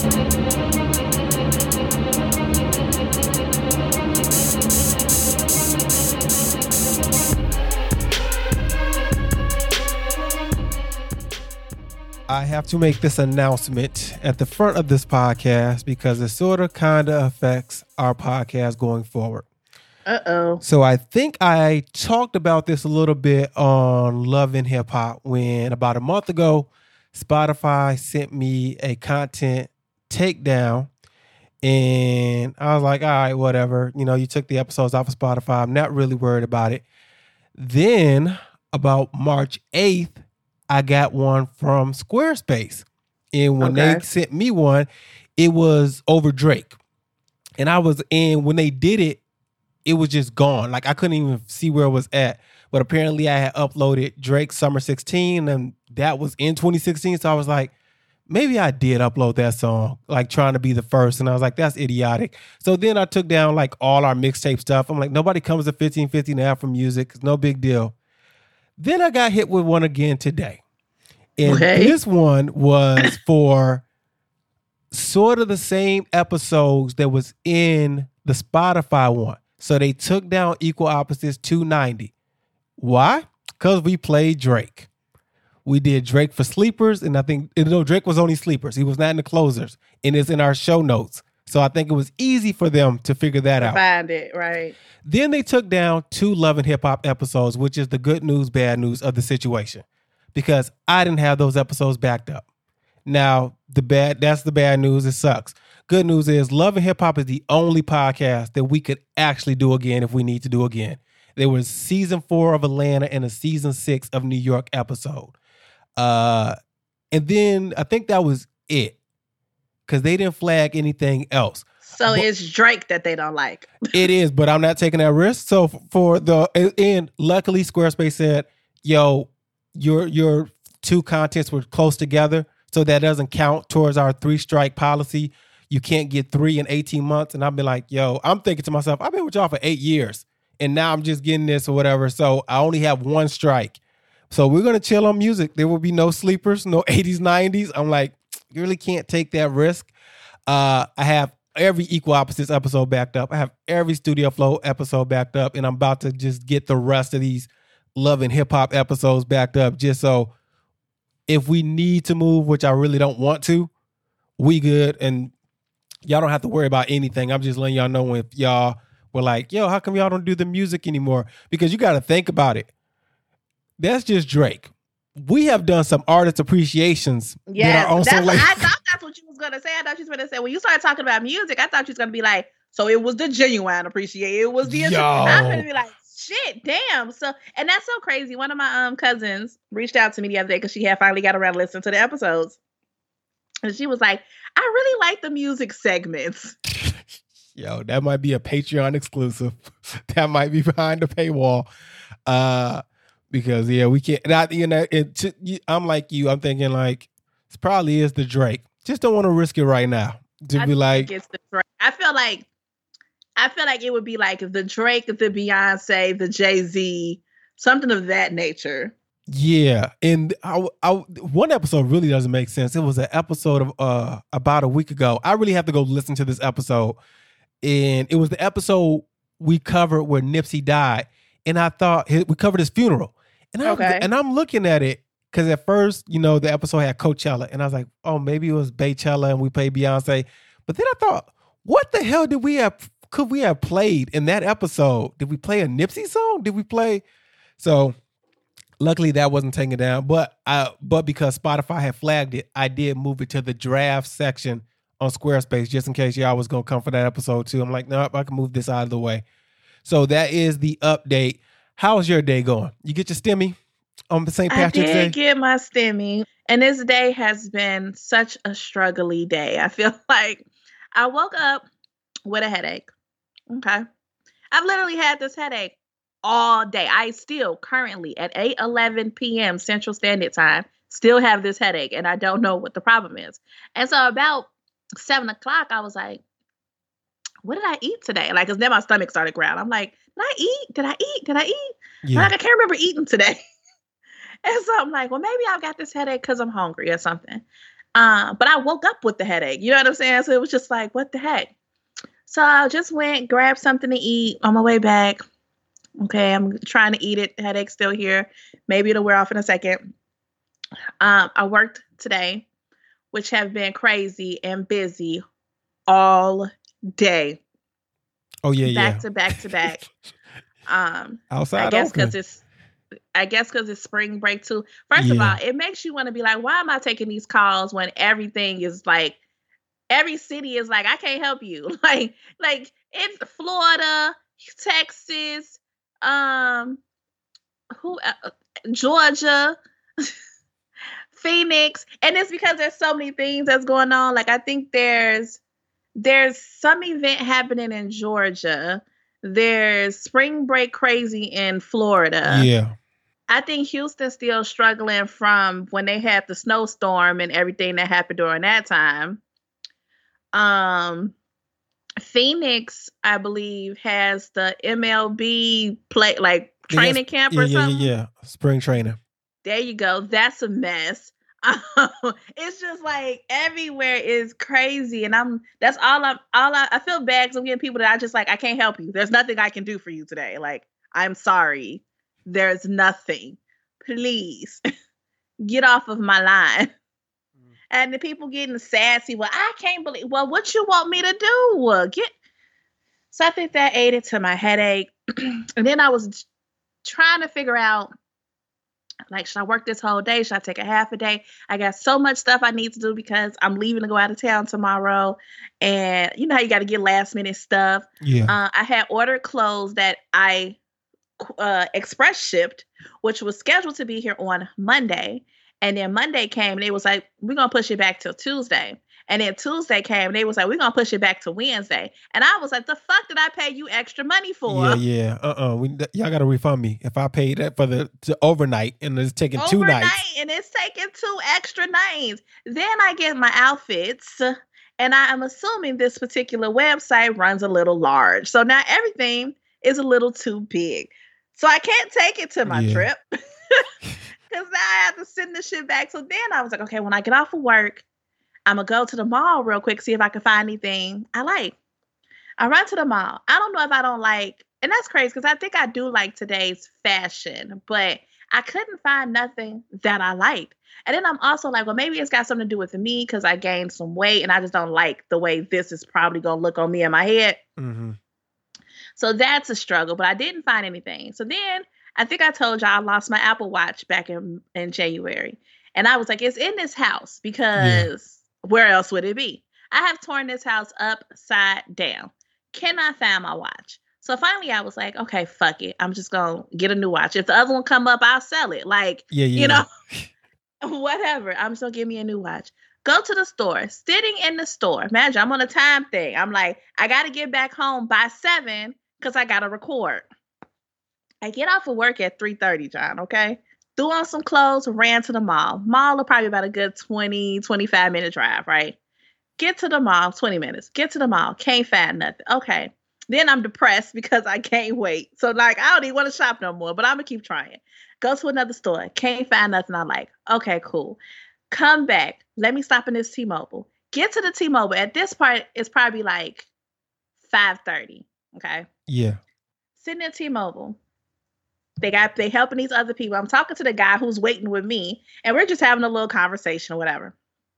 I have to make this announcement at the front of this podcast because it sort of kind of affects our podcast going forward. Uh-oh. So I think I talked about this a little bit on Love and Hip Hop when about a month ago, Spotify sent me a content takedown. And I was like, all right, whatever. You know, you took the episodes off of Spotify. I'm not really worried about it. Then about March 8th, I got one from Squarespace. And when they sent me one, it was over Drake. And when they did it, it was just gone. Like I couldn't even see where it was at. But apparently I had uploaded Drake's Summer 16 and that was in 2016. So I was like, maybe I did upload that song, like trying to be the first. And I was like, that's idiotic. So then I took down like all our mixtape stuff. I'm like, nobody comes to 1550 now for music. It's no big deal. Then I got hit with one again today. And this one was for sort of the same episodes that was in the Spotify one. So they took down Equal Opposites 290. Why? Because we played Drake. We did Drake for Sleepers, and I think Drake was only Sleepers. He was not in the closers, and it's in our show notes. So I think it was easy for them to figure that out. Find it, right. Then they took down 2 Love and Hip Hop episodes, which is the good news, bad news of the situation. Because I didn't have those episodes backed up. Now, that's the bad news. It sucks. Good news is Love and Hip Hop is the only podcast that we could actually do again if we need to do again. There was season 4 of Atlanta and a season 6 of New York episode. And then I think that was it. Because they didn't flag anything else. So it's Drake that they don't like. It is, but I'm not taking that risk. So and luckily Squarespace said, yo, your 2 contents were close together, so that doesn't count towards our 3-strike policy. You can't get 3 in 18 months. And I've been like, yo, I'm thinking to myself, I've been with y'all for 8 years, and now I'm just getting this or whatever. So I only have 1 strike. So we're going to chill on music. There will be no sleepers, no 80s, 90s. I'm like, you really can't take that risk. I have every Equal Opposites episode backed up. I have every Studio Flow episode backed up, and I'm about to just get the rest of these Love and Hip Hop episodes backed up just so if we need to move, which I really don't want to, we good. And y'all don't have to worry about anything. I'm just letting y'all know if y'all were like, yo, how come y'all don't do the music anymore? Because you got to think about it. That's just Drake. We have done some artist appreciations. Yeah, I thought that's what you was going to say. I thought you was going to say, when you started talking about music, I thought you was going to be like, so it was the genuine appreciation. It was the... I'm going to be like, shit, damn. So, and that's so crazy. One of my cousins reached out to me the other day because she had finally got around to listening to the episodes. And she was like, I really like the music segments. Yo, that might be a Patreon exclusive. That might be behind the paywall. Because, yeah, we can't. I'm like you. I'm thinking like, it probably is the Drake. Just don't want to risk it right now. To be like, it's the Drake. I feel like it would be like the Drake, the Beyonce, the Jay-Z, something of that nature. Yeah. And one episode really doesn't make sense. It was an episode of about a week ago. I really have to go listen to this episode. And it was the episode we covered where Nipsey died. And I thought we covered his funeral. And I'm looking at it because at first, the episode had Coachella. And I was like, oh, maybe it was Baychella and we played Beyonce. But then I thought, what the hell could we have played in that episode? Did we play a Nipsey song? Did we play? So luckily that wasn't taken down. But because Spotify had flagged it, I did move it to the draft section on Squarespace just in case y'all was going to come for that episode too. I'm like, nope, I can move this out of the way. So that is the update. How's your day going? You get your stimmy on St. Patrick's Day? I did get my stimmy. And this day has been such a struggly day. I feel like I woke up with a headache. Okay. I've literally had this headache all day. I still currently at 8:11 p.m. Central Standard Time still have this headache, and I don't know what the problem is. And so about 7 o'clock, I was like, what did I eat today? Like, because then my stomach started growling. I'm like, did I eat? Yeah. Like, I can't remember eating today. And so I'm like, well, maybe I've got this headache because I'm hungry or something. But I woke up with the headache. You know what I'm saying? So it was just like, what the heck? So I just went, grabbed something to eat on my way back. Okay, I'm trying to eat it. The headache's still here. Maybe it'll wear off in a second. I worked today, which have been crazy and busy all day. Oh yeah, back to back to back. Outside. I guess because it's spring break too. First of all, it makes you want to be like, why am I taking these calls when everything is like, every city is like, I can't help you. Like it's Florida, Texas, Georgia, Phoenix, and it's because there's so many things that's going on. Like I think there's some event happening in Georgia. There's spring break crazy in Florida. Yeah. I think Houston's still struggling from when they had the snowstorm and everything that happened during that time. Phoenix, I believe, has the MLB training camp or something. Yeah. Spring training. There you go. That's a mess. It's just like everywhere is crazy, and I feel bad because I'm getting people that I just like, I can't help you. There's nothing I can do for you today. Like, I'm sorry. There's nothing. Please get off of my line. And the people getting sassy. Well, I can't believe. Well, what you want me to do? So I think that aided to my headache. And then I was trying to figure out, like, should I work this whole day? Should I take a half a day? I got so much stuff I need to do because I'm leaving to go out of town tomorrow. And you know how you got to get last minute stuff. Yeah. I had ordered clothes that I express shipped, which was scheduled to be here on Monday. And then Monday came and they was like, we're going to push it back till Tuesday. And then Tuesday came and they was like, we're going to push it back to Wednesday. And I was like, the fuck did I pay you extra money for? Yeah. Y'all got to refund me if I paid that for the overnight and it's taking 2 nights. And it's taking 2 extra nights. Then I get my outfits and I am assuming this particular website runs a little large. So now everything is a little too big. So I can't take it to my trip. Because now I have to send the shit back. So then I was like, okay, when I get off of work, I'm going to go to the mall real quick, see if I can find anything I like. I run to the mall. I don't know if I don't like, and that's crazy because I think I do like today's fashion, but I couldn't find nothing that I liked. And then I'm also like, well, maybe it's got something to do with me because I gained some weight and I just don't like the way this is probably going to look on me in my head. Mm-hmm. So that's a struggle, but I didn't find anything. So then I think I told y'all I lost my Apple Watch back in January. And I was like, it's in this house because where else would it be? I have torn this house upside down. Cannot find my watch. So finally I was like, okay, fuck it. I'm just going to get a new watch. If the other one come up, I'll sell it. Like, you know, whatever. I'm just going to give me a new watch. Go to the store. Sitting in the store. Imagine I'm on a time thing. I'm like, I got to get back home by 7 because I got to record. I get off of work at 3:30, John, okay? Threw on some clothes, ran to the mall. Mall are probably about a good 20, 25-minute drive, right? Get to the mall, 20 minutes. Get to the mall, can't find nothing. Okay. Then I'm depressed because I can't wait. So, like, I don't even want to shop no more, but I'm going to keep trying. Go to another store, can't find nothing I like. Okay, cool. Come back. Let me stop in this T-Mobile. Get to the T-Mobile. At this part, it's probably like 5:30, okay? Yeah. Sitting at T-Mobile. They helping these other people. I'm talking to the guy who's waiting with me, and we're just having a little conversation or whatever.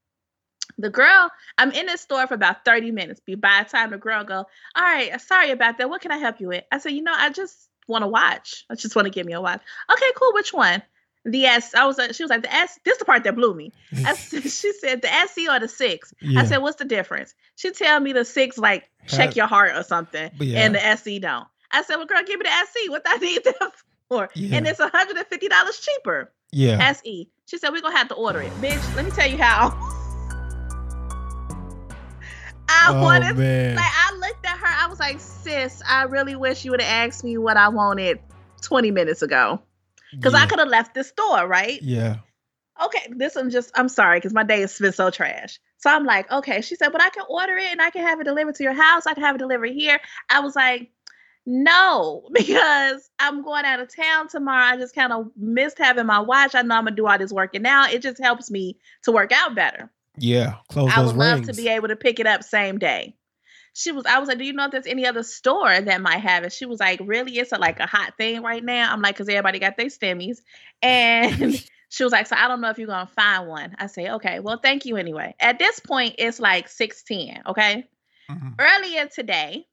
The girl, I'm in this store for about 30 minutes. By the time the girl go, all right, sorry about that. What can I help you with? I said, I just want to watch. I just want to give me a watch. Okay, cool. Which one? The S. She was like, the S. This is the part that blew me. She said, the SE or the 6. Yeah. I said, what's the difference? She tell me the 6, like, check your heart or something, and the SE don't. I said, well, girl, give me the SE. What I need that for? Yeah. And it's $150 cheaper. Yeah. SE. She said, we're going to have to order it. Bitch, let me tell you how. Man. Like, I looked at her. I was like, sis, I really wish you would have asked me what I wanted 20 minutes ago. Because I could have left the store, right? Yeah. Okay, I'm sorry, because my day has been so trash. So I'm like, okay. She said, but I can order it and I can have it delivered to your house. I can have it delivered here. I was like, no, because I'm going out of town tomorrow. I just kind of missed having my watch. I know I'm going to do all this working out. It just helps me to work out better. Yeah, close I those would love to rings. be able to pick it up same day. I was like, do you know if there's any other store that might have it? She was like, really? It's like a hot thing right now? I'm like, because everybody got their stimmies. And she was like, so I don't know if you're going to find one. I say, okay, well, thank you anyway. At this point, it's like 6:10, okay? Mhm. Earlier today,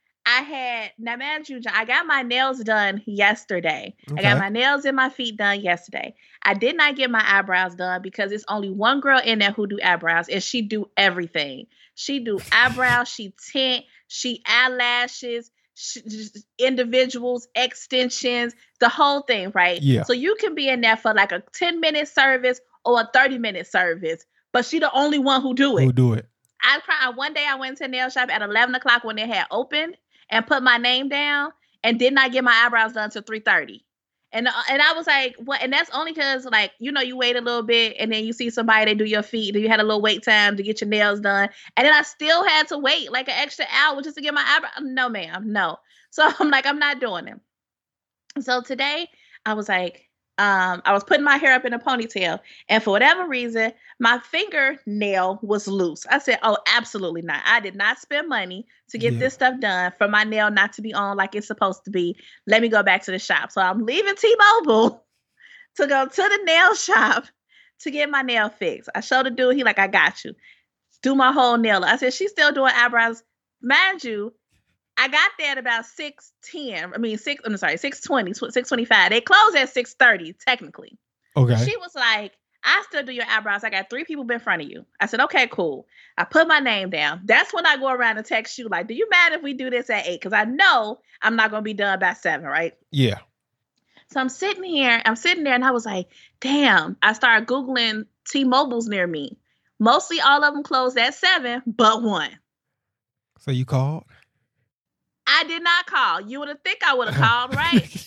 now mind you, I got my nails done yesterday. I got Okay. my nails and my feet done yesterday. I did not get my eyebrows done because it's only one girl in there who do eyebrows, and she do everything. She do eyebrows, she tint, she eyelashes, individuals, extensions, the whole thing, right? Yeah. So you can be in there for like a 10-minute service or a 30-minute service, but she the only one who do it. Who do it? One day I went to a nail shop at 11 o'clock when they had opened and put my name down and did not get my eyebrows done until 3:30. And I was like, what? And that's only because, like, you wait a little bit and then you see somebody, they do your feet. Then you had a little wait time to get your nails done. And then I still had to wait like an extra hour just to get my eyebrows. No, ma'am, no. So I'm like, I'm not doing them. So today I was like, I was putting my hair up in a ponytail, and for whatever reason, my fingernail was loose. I said, oh, absolutely not. I did not spend money to get this stuff done for my nail not to be on like it's supposed to be. Let me go back to the shop. So I'm leaving T-Mobile to go to the nail shop to get my nail fixed. I showed the dude, he like, I got you. Do my whole nail. I said, she's still doing eyebrows. Mind you, I got there at about 6:10. I mean, 6:20, 6:25. They close at 6:30, technically. Okay. She was like, I still do your eyebrows. I got 3 people in front of you. I said, okay, cool. I put my name down. That's when I go around and text you, like, do you mind if we do this at 8? Because I know I'm not going to be done by 7, right? Yeah. So I'm sitting there, and I was like, damn. I started Googling T-Mobiles near me. Mostly all of them closed at 7, but one. So you called? I did not call. You would have think I would have called, right?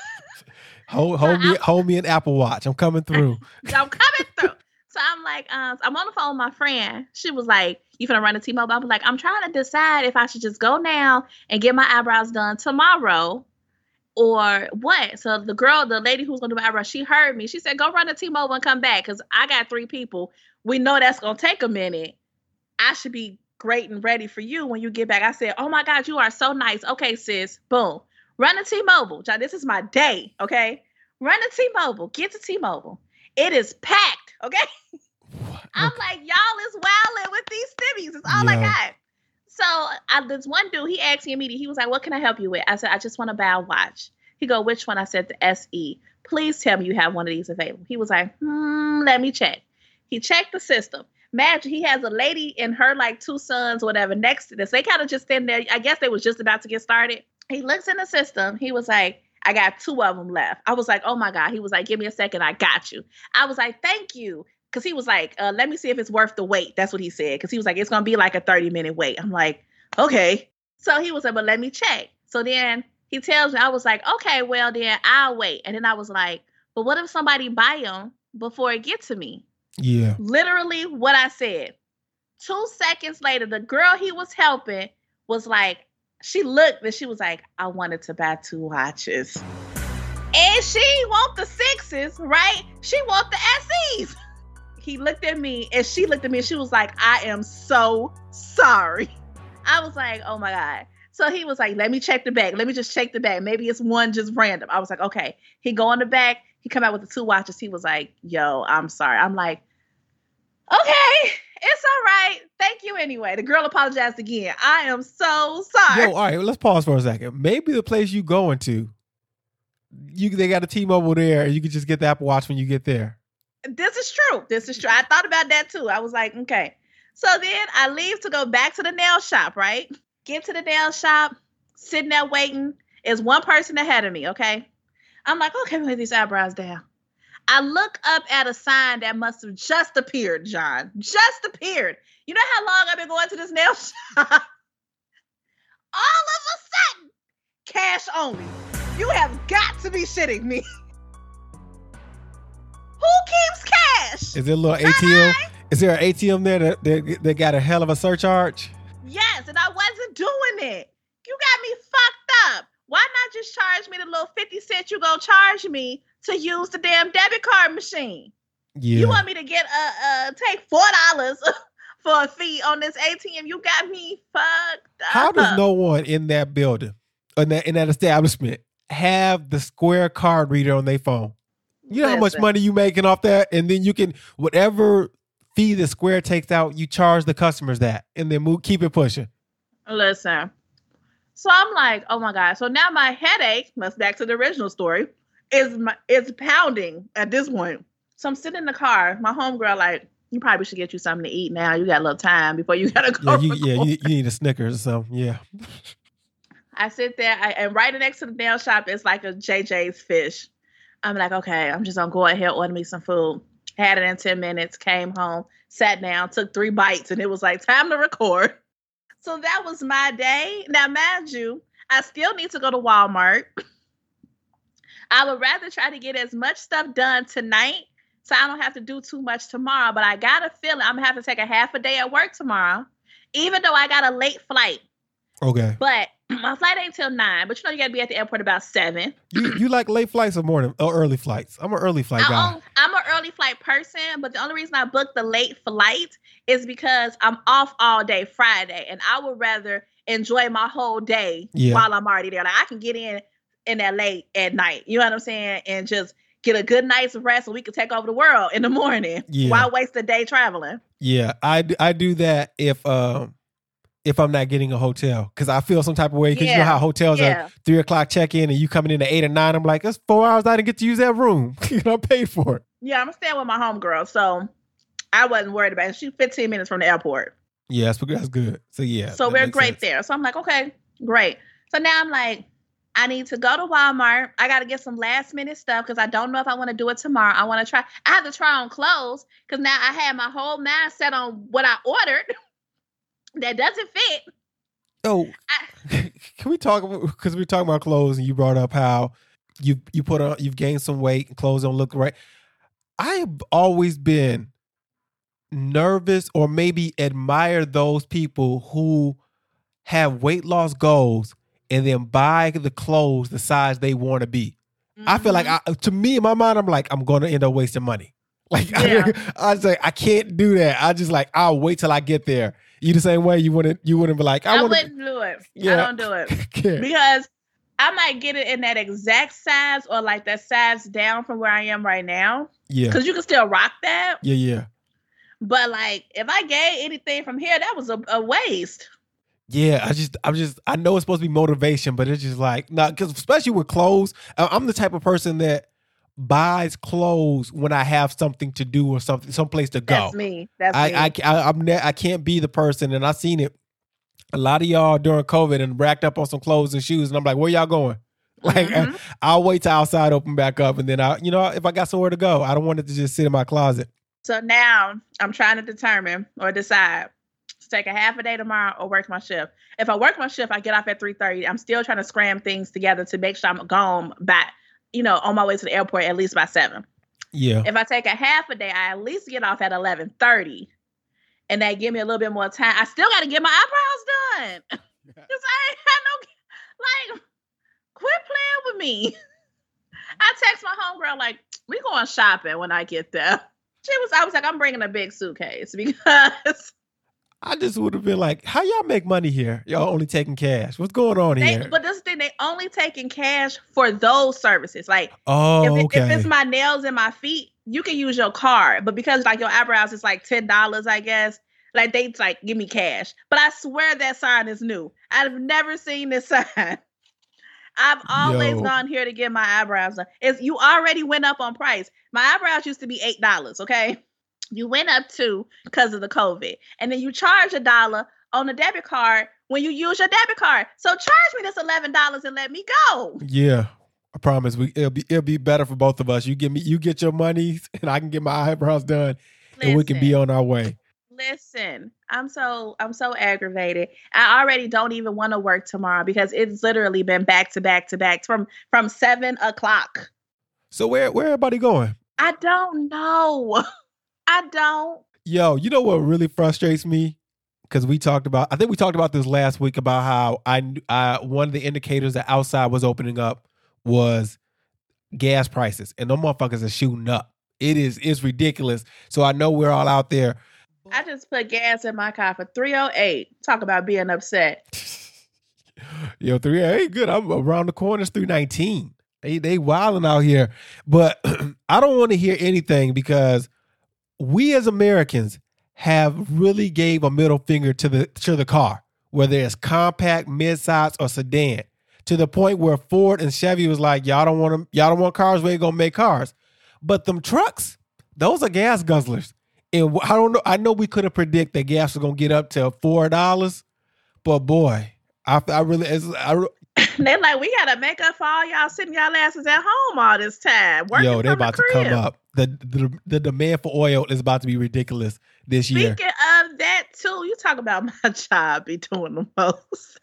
hold me an Apple Watch. I'm coming through. I'm coming through. So I'm like, I'm on the phone with my friend. She was like, you finna run to T-Mobile? I was like, I'm trying to decide if I should just go now and get my eyebrows done tomorrow or what. So the lady who's gonna do my eyebrows, she heard me. She said, go run to T-Mobile and come back because I got 3 people. We know that's gonna take a minute. I should be great and ready for you when you get back. I said, oh my God, you are so nice. Okay, sis, boom. Run to T-Mobile. John, this is my day, okay? Run to T-Mobile. Get to T-Mobile. It is packed, okay? I'm like, y'all is wilding with these stimmies. It's all I got. So this one dude, he asked me immediately. He was like, what can I help you with? I said, I just want to buy a watch. He go, which one? I said, the SE. Please tell me you have one of these available. He was like, let me check. He checked the system. Imagine he has a lady and her like 2 sons, whatever, next to this. They kind of just stand there. I guess they was just about to get started. He looks in the system. He was like, I got 2 of them left. I was like, oh my God. He was like, give me a second. I got you. I was like, thank you. Because he was like, let me see if it's worth the wait. That's what he said. Because he was like, it's going to be like a 30-minute wait. I'm like, okay. So he was like, but let me check. So then he tells me, I was like, okay, well then I'll wait. And then I was like, but what if somebody buy them before it gets to me? Yeah. Literally what I said. 2 seconds later, the girl he was helping was like, she looked and she was like, I wanted to buy 2 watches. And she want the 6s, right? She want the SEs. He looked at me and she looked at me and she was like, I am so sorry. I was like, oh my God. So he was like, let me check the bag. Let me just check the bag. Maybe it's one just random. I was like, okay. He go in the back. He come out with the 2 watches. He was like, yo, I'm sorry. I'm like, okay, it's all right. Thank you anyway. The girl apologized again. I am so sorry. Yo, all right, let's pause for a second. Maybe the place you going to, they got a T-Mobile there, and you can just get the Apple Watch when you get there. This is true. I thought about that too. I was like, okay. So then I leave to go back to the nail shop, right? Get to the nail shop, sitting there waiting. There's one person ahead of me, okay? I'm like, okay, let me lay these eyebrows down. I look up at a sign that must have just appeared, John. Just appeared. You know how long I've been going to this nail shop? All of a sudden, cash only. You have got to be shitting me. Who keeps cash? Is there a little ATM? Is there an ATM there that got a hell of a surcharge? Yes, and I wasn't doing it. You got me fucked up. Why not just charge me the little 50 cents you gonna charge me to use the damn debit card machine? You Yeah. want me to get take $4 for a fee on this ATM? You got me fucked up. How does no one in that building, in that establishment, have the Square card reader on their phone? You know how much Listen. money you making off that, and then you can whatever fee the Square takes out, you charge the customers that, and then keep it pushing. Listen. So I'm like, oh my God. So now my headache, let's back to the original story, is pounding at this point. So I'm sitting in the car. My homegirl like, you probably should get you something to eat now. You got a little time before you gotta go. You need a Snickers or something. Yeah. I sit there, and right next to the nail shop is like a JJ's Fish. I'm like, okay, I'm just gonna go ahead, order me some food. Had it in 10 minutes, came home, sat down, took 3 bites, and it was like time to record. So that was my day. Now, mind you, I still need to go to Walmart. I would rather try to get as much stuff done tonight so I don't have to do too much tomorrow. But I got a feeling I'm going to have to take a half a day at work tomorrow, even though I got a late flight. Okay. But my flight ain't till 9. But you got to be at the airport about 7. You like late flights or morning or early flights? I'm an early flight guy. I'm an early flight person, but the only reason I booked the late flight is because I'm off all day Friday, and I would rather enjoy my whole day while I'm already there. Like I can get in that late at night, you know what I'm saying, and just get a good night's rest, so we can take over the world in the morning. Why waste the day traveling? Yeah, I do that if I'm not getting a hotel, because I feel some type of way, because you know how hotels are 3 o'clock check-in and you coming in at 8 or 9. I'm like, that's 4 hours I didn't get to use that room. I paid for it. Yeah, I'm staying with my homegirl, so I wasn't worried about it. She's 15 minutes from the airport. Yeah, that's good. So yeah. So we're great there. So I'm like, okay, great. So now I'm like, I need to go to Walmart. I got to get some last minute stuff because I don't know if I want to do it tomorrow. I want to try. I have to try on clothes because now I had my whole mind set on what I ordered that doesn't fit. Oh, can we talk about, because we're talking about clothes and you brought up how you've gained some weight and clothes don't look right. I have always been nervous or maybe admire those people who have weight loss goals and then buy the clothes the size they want to be. Mm-hmm. I feel like, to me, in my mind, I'm like, I'm going to end up wasting money. Like, I was like, I can't do that. I just like, I'll wait till I get there. You the same way? You wouldn't be like, I wouldn't do it. Yeah. I don't do it. Because I might get it in that exact size or like that size down from where I am right now. Yeah. Because you can still rock that. Yeah. But like, if I gained anything from here, that was a waste. Yeah, I know it's supposed to be motivation, but it's just like, nah, because especially with clothes, I'm the type of person that buys clothes when I have something to do or someplace to go. That's me. I can't be the person, and I seen it. A lot of y'all during COVID and racked up on some clothes and shoes, and I'm like, where y'all going? Like, I'll wait till outside open back up, and then if I got somewhere to go, I don't want it to just sit in my closet. So now I'm trying to determine or decide to take a half a day tomorrow or work my shift. If I work my shift, I get off at 3:30. I'm still trying to scram things together to make sure I'm gone back, on my way to the airport at least by 7. Yeah. If I take a half a day, I at least get off at 11:30. And that give me a little bit more time. I still got to get my eyebrows done. Because I ain't had no, quit playing with me. I text my homegirl, like, we going shopping when I get there. I was like, I'm bringing a big suitcase because I just would have been like, how y'all make money here? Y'all only taking cash. What's going on here? But this is the thing, they only taking cash for those services. Like, if it's my nails and my feet, you can use your card. But because like your eyebrows is like $10, I guess, like they like give me cash. But I swear that sign is new. I've never seen this sign. I've always gone here to get my eyebrows done. You already went up on price. My eyebrows used to be $8, okay? You went up too because of the COVID. And then you charge $1 on the debit card when you use your debit card. So charge me this $11 and let me go. Yeah. I promise it'll be better for both of us. You get your money and I can get my eyebrows done. And we can be on our way. Listen, I'm so aggravated. I already don't even want to work tomorrow because it's literally been back to back to back from 7 o'clock. So where everybody going? I don't know. I don't. Yo, you know what really frustrates me? Because I think we talked about this last week about how I one of the indicators that outside was opening up was gas prices, and them motherfuckers are shooting up. It's ridiculous. So I know we're all out there. I just put gas in my car for $3.08. Talk about being upset. Yo, 308, good. I'm around the corner. It's 319. They wilding out here. But I don't want to hear anything because we as Americans have really gave a middle finger to the car, whether it's compact, midsize, or sedan, to the point where Ford and Chevy was like, y'all don't want cars, we ain't gonna make cars. But them trucks, those are gas guzzlers. And I don't know. I know we couldn't predict that gas was gonna get up to $4, but boy, I really. They're like, we gotta make up for all y'all sitting y'all asses at home all this time. Yo, they're about to come up. The demand for oil is about to be ridiculous this year. Speaking of that too, you talk about my job be doing the most.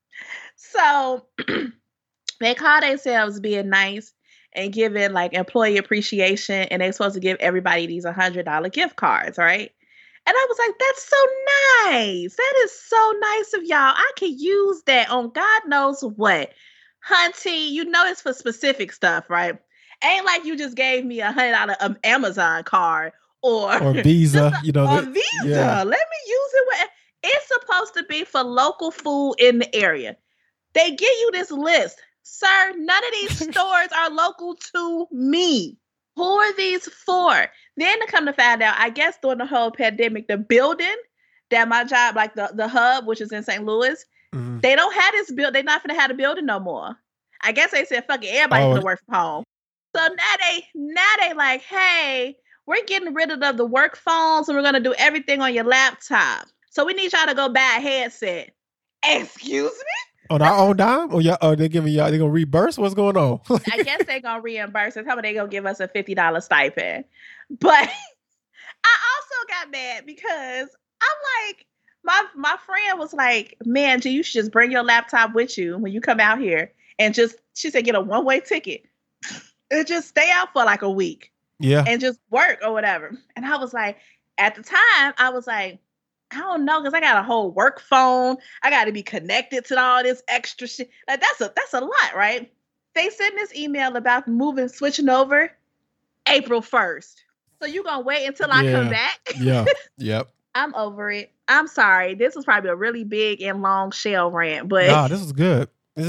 So they call themselves being nice and giving like employee appreciation, and they're supposed to give everybody these $100 gift cards, right? And I was like, that's so nice. That is so nice of y'all. I could use that on God knows what. Hunty, you know it's for specific stuff, right? Ain't like you just gave me $100 Amazon card or Visa, or Visa. Yeah. Let me use it. It's supposed to be for local food in the area. They give you this list. Sir, none of these stores are local to me. Who are these for? Then to come to find out, I guess during the whole pandemic, the building that my job, like the hub, which is in St. Louis, they don't have this build. They're not going to have the building no more. I guess they said, fuck it, everybody's going to work from home. So now they like, hey, we're getting rid of the work phones and we're going to do everything on your laptop. So we need y'all to go buy a headset. Excuse me? On our own dime? Or they giving y'all, they gonna reimburse? What's going on? I guess they're gonna reimburse us. How about they gonna give us a $50 stipend? But I also got mad because I'm like, my friend was like, man, you should just bring your laptop with you when you come out here and she said, get a one-way ticket and just stay out for like a week. Yeah. And just work or whatever. And I was like, at the time, I was like, I don't know, because I got a whole work phone. I got to be connected to all this extra shit. Like that's a lot, right? They sent this email about switching over April 1st. So you gonna wait until I come back? Yeah. Yep. I'm over it. I'm sorry. This was probably a really big and long shell rant, but nah, this was good.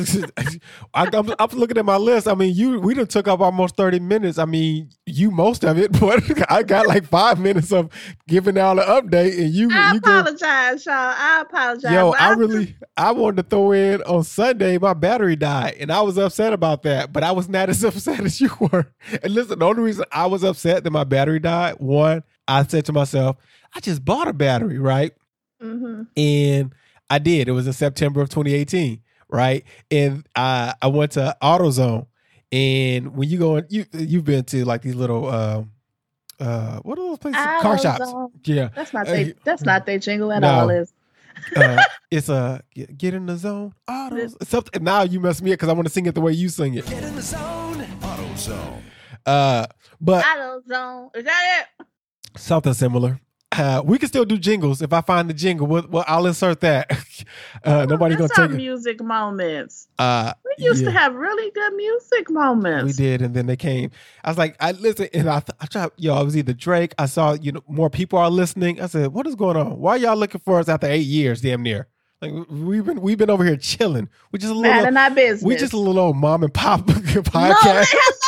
I'm looking at my list. I mean, we done took up almost 30 minutes. I mean, you most of it, but I got like 5 minutes of giving out an update, and I apologize, y'all. I apologize. Yo, I wanted to throw in on Sunday. My battery died, and I was upset about that. But I was not as upset as you were. And listen, the only reason I was upset that my battery died, one, I said to myself, I just bought a battery, right? Mm-hmm. And I did. It was in September of 2018. Right. And I went to AutoZone, and when you go in, you've been to like these little what are those places? AutoZone. Car shops. Yeah. That's not their jingle at all, is it's get in the zone. Something now you mess me up because I want to sing it the way you sing it. Get in the zone. AutoZone. But AutoZone. Is that it? Something similar. We can still do jingles. If I find the jingle, well, I'll insert that. Nobody's gonna take music moments. We used to have really good music moments. We did, and then they came. I was like, I listen, and I tried. I was either Drake. I saw, more people are listening. I said, what is going on? Why are y'all looking for us after 8 years, damn near? Like we've been over here chilling. We just a little business. We just a little old mom and pop podcast.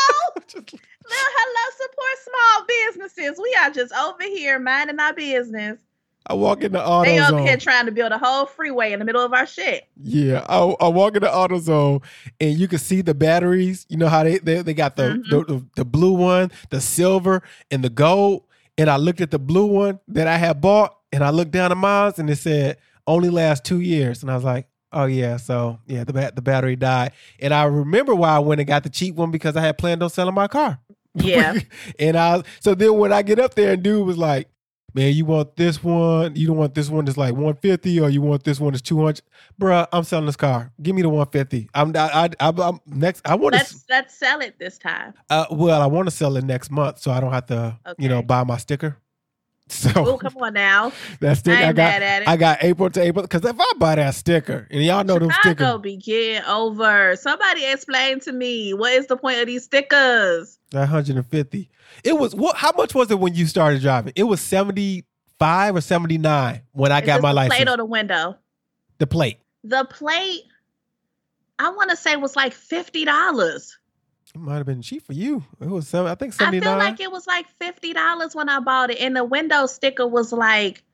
Hello, support small businesses. We are just over here minding our business. I walk in the AutoZone. They over here trying to build a whole freeway in the middle of our shit. Yeah, I walk in the AutoZone and you can see the batteries. You know how they got the blue one, the silver, and the gold. And I looked at the blue one that I had bought, and I looked down at mine, and it said only lasts 2 years. And I was like, oh yeah, so yeah, the battery died. And I remember why I went and got the cheap one, because I had planned on selling my car. Yeah. And so then when I get up there and dude was like, man, you want this one? You don't want this one that's like 150, or you want this one that's 200? Bruh, I'm selling this car. Give me the 150. I'm next. I want to let's sell it this time. Well, I want to sell it next month, so I don't have to, buy my sticker. So Oh, come on now. that sticker I ain't mad at it. I got April to April because if I buy that sticker and y'all know them Chicago stickers, be getting over. Somebody explain to me what is the point of these stickers? 150. It was what? How much was it when you started driving? It was 75 or 79 when I Is got this my the license. plate or the window? The plate. The plate, I want to say, was like $50. It might have been cheap for you. It was I think I 79. feel like it was like $50 when I bought it, and the window sticker was like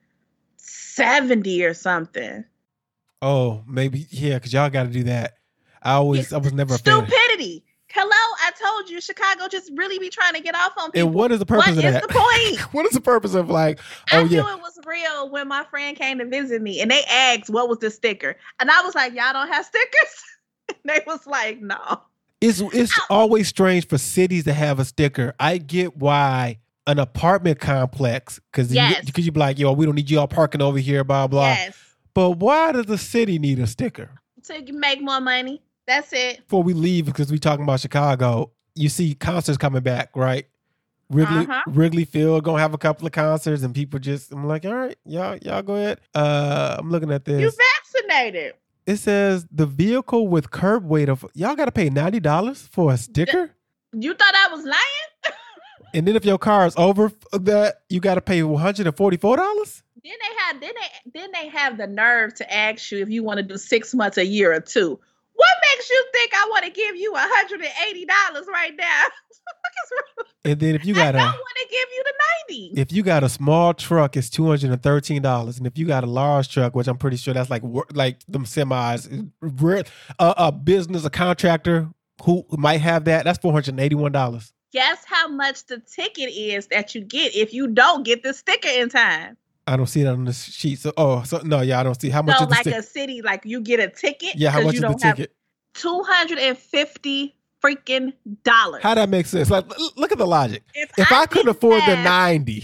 70 or something. Oh, maybe because y'all got to do that. I was never a fan. Stupidity. Hello, I told you, Chicago just really be trying to get off on people. And what is the purpose of that? What is the point? What is the purpose of like? I knew it was real when my friend came to visit me, and they asked what was the sticker, and I was like, "Y'all don't have stickers?" And they was like, "No." It's always strange for cities to have a sticker. I get why an apartment complex, because you be like, yo, we don't need you all parking over here, blah blah. Yes. But why does the city need a sticker? To make more money. That's it. Before we leave, because we talking about Chicago, you see concerts coming back, right? Wrigley Field gonna have a couple of concerts, and people I'm like, all right, y'all go ahead. I'm looking at this. You vaccinated. It says the vehicle with curb weight of y'all got to pay $90 for a sticker. You thought I was lying? And then if your car is over that, you got to pay $144. Then they have the nerve to ask you if you want to do 6 months, a year, or 2. What makes you think I want to give you $180 right now? And then if you got I don't want to give you the 90. If you got a small truck, it's $213, and if you got a large truck, which I'm pretty sure that's like them semis, a business, a contractor who might have that's $481. Guess how much the ticket is that you get if you don't get the sticker in time? I don't see that on the sheet. So no, I don't see how much. So is the like a city, like you get a ticket. Yeah, how much is the ticket? $250 freaking dollars. How that makes sense? Like, look at the logic. If I couldn't afford the 90,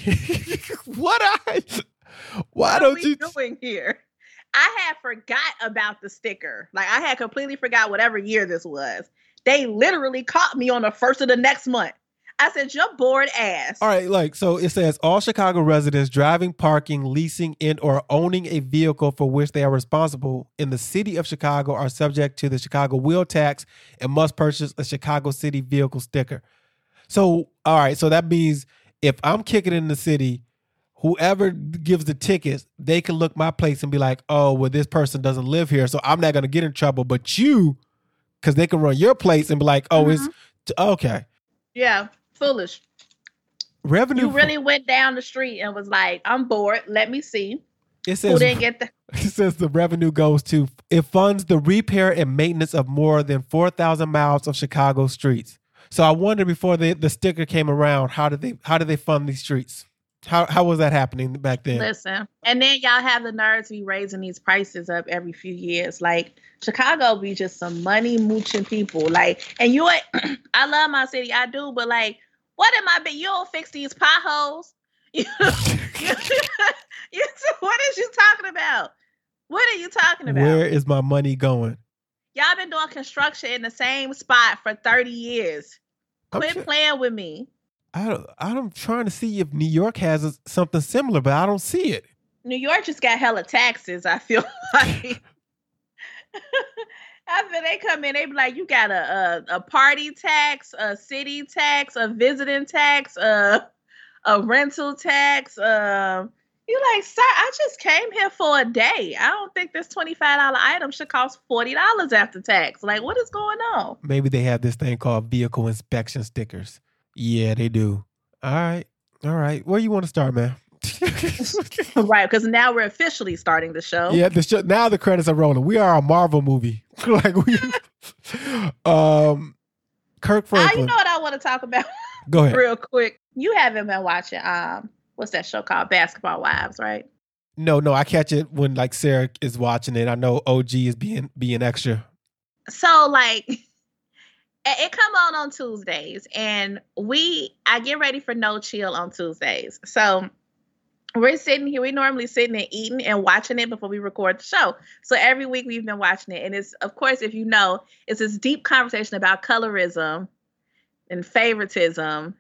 why don't you doing here? I had forgot about the sticker. Like I had completely forgot whatever year this was. They literally caught me on the first of the next month. I said, "You're bored ass." All right, so it says all Chicago residents driving, parking, leasing, and or owning a vehicle for which they are responsible in the city of Chicago are subject to the Chicago wheel tax and must purchase a Chicago City vehicle sticker. So, all right, so that means if I'm kicking in the city, whoever gives the tickets, they can look my place and be like, "Oh, well, this person doesn't live here, so I'm not going to get in trouble." But you, because they can run your place and be like, "Oh, it's okay." Yeah. Foolish. Revenue. You really went down the street and was like, "I'm bored. Let me see." It says who didn't get the. It says the revenue goes to it funds the repair and maintenance of more than 4,000 miles of Chicago streets. So I wonder before the sticker came around, how did they fund these streets? How was that happening back then? Listen, and then y'all have the nerve to be raising these prices up every few years. Like Chicago be just some money mooching people. Like, and I love my city, I do, but like, what am I? You don't fix these potholes. What is you talking about? What are you talking about? Where is my money going? Y'all been doing construction in the same spot for 30 years. Quit playing with me. I'm trying to see if New York has something similar, but I don't see it. New York just got hella taxes, I feel like. After they come in, they be like, you got a party tax, a city tax, a visiting tax, a rental tax. You like, sir, I just came here for a day. I don't think this $25 item should cost $40 after tax. Like, what is going on? Maybe they have this thing called vehicle inspection stickers. Yeah, they do. All right. Where you want to start, man? Right, because now we're officially starting the show. Yeah, now the credits are rolling. We are a Marvel movie. Kirk Franklin. You know what I want to talk about? Go ahead. Real quick. You haven't been watching what's that show called? Basketball Wives, right? No, I catch it when like Sarah is watching it. I know OG is being extra. So like it come on Tuesdays, and I get ready for No Chill on Tuesdays. So we're sitting here. We normally sitting and eating and watching it before we record the show. So every week we've been watching it, and it's, of course, if you know, it's this deep conversation about colorism and favoritism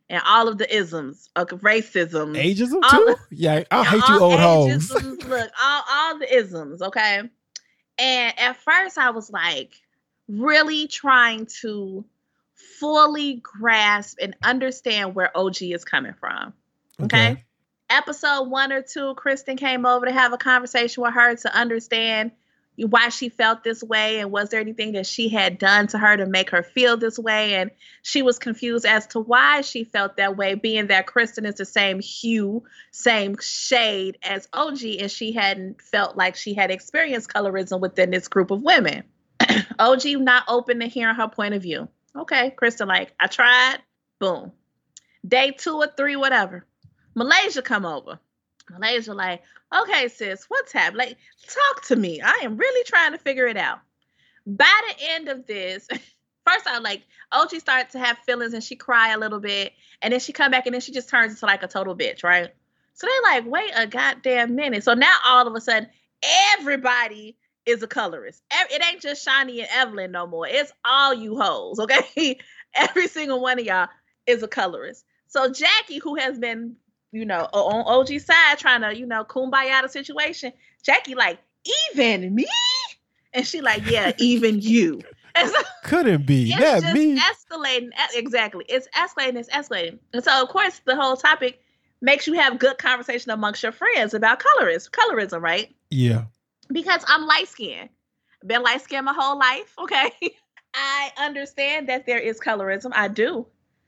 and all of the isms of racism. Ageism too? Yeah, I hate you old hoes. Look, all the isms, okay? And at first I was like really trying to fully grasp and understand where OG is coming from. Okay? Episode 1 or 2, Kristen came over to have a conversation with her to understand why she felt this way, and was there anything that she had done to her to make her feel this way. And she was confused as to why she felt that way, being that Kristen is the same hue, same shade as OG, and she hadn't felt like she had experienced colorism within this group of women. OG not open to hearing her point of view. Okay, Kristen like, I tried. Boom. Day 2 or 3, whatever. Malaysia come over. Malaysia like, okay, sis, what's happening? Like, talk to me. I am really trying to figure it out. By the end of this, first I like, OG started to have feelings and she cry a little bit. And then she come back and then she just turns into like a total bitch, right? So they like, wait a goddamn minute. So now all of a sudden, everybody is a colorist. It ain't just Shani and Evelyn no more. It's all you hoes, okay? Every single one of y'all is a colorist. So Jackie, who has been, on OG's side trying to, kumbaya the situation, Jackie like, even me? And she like, yeah, even you. And so couldn't be. It's just me. Escalating. Exactly. It's escalating. And so, of course, the whole topic makes you have good conversation amongst your friends about colorism, right? Yeah. Because I'm light-skinned. Been light-skinned my whole life, okay? I understand that there is colorism. I do.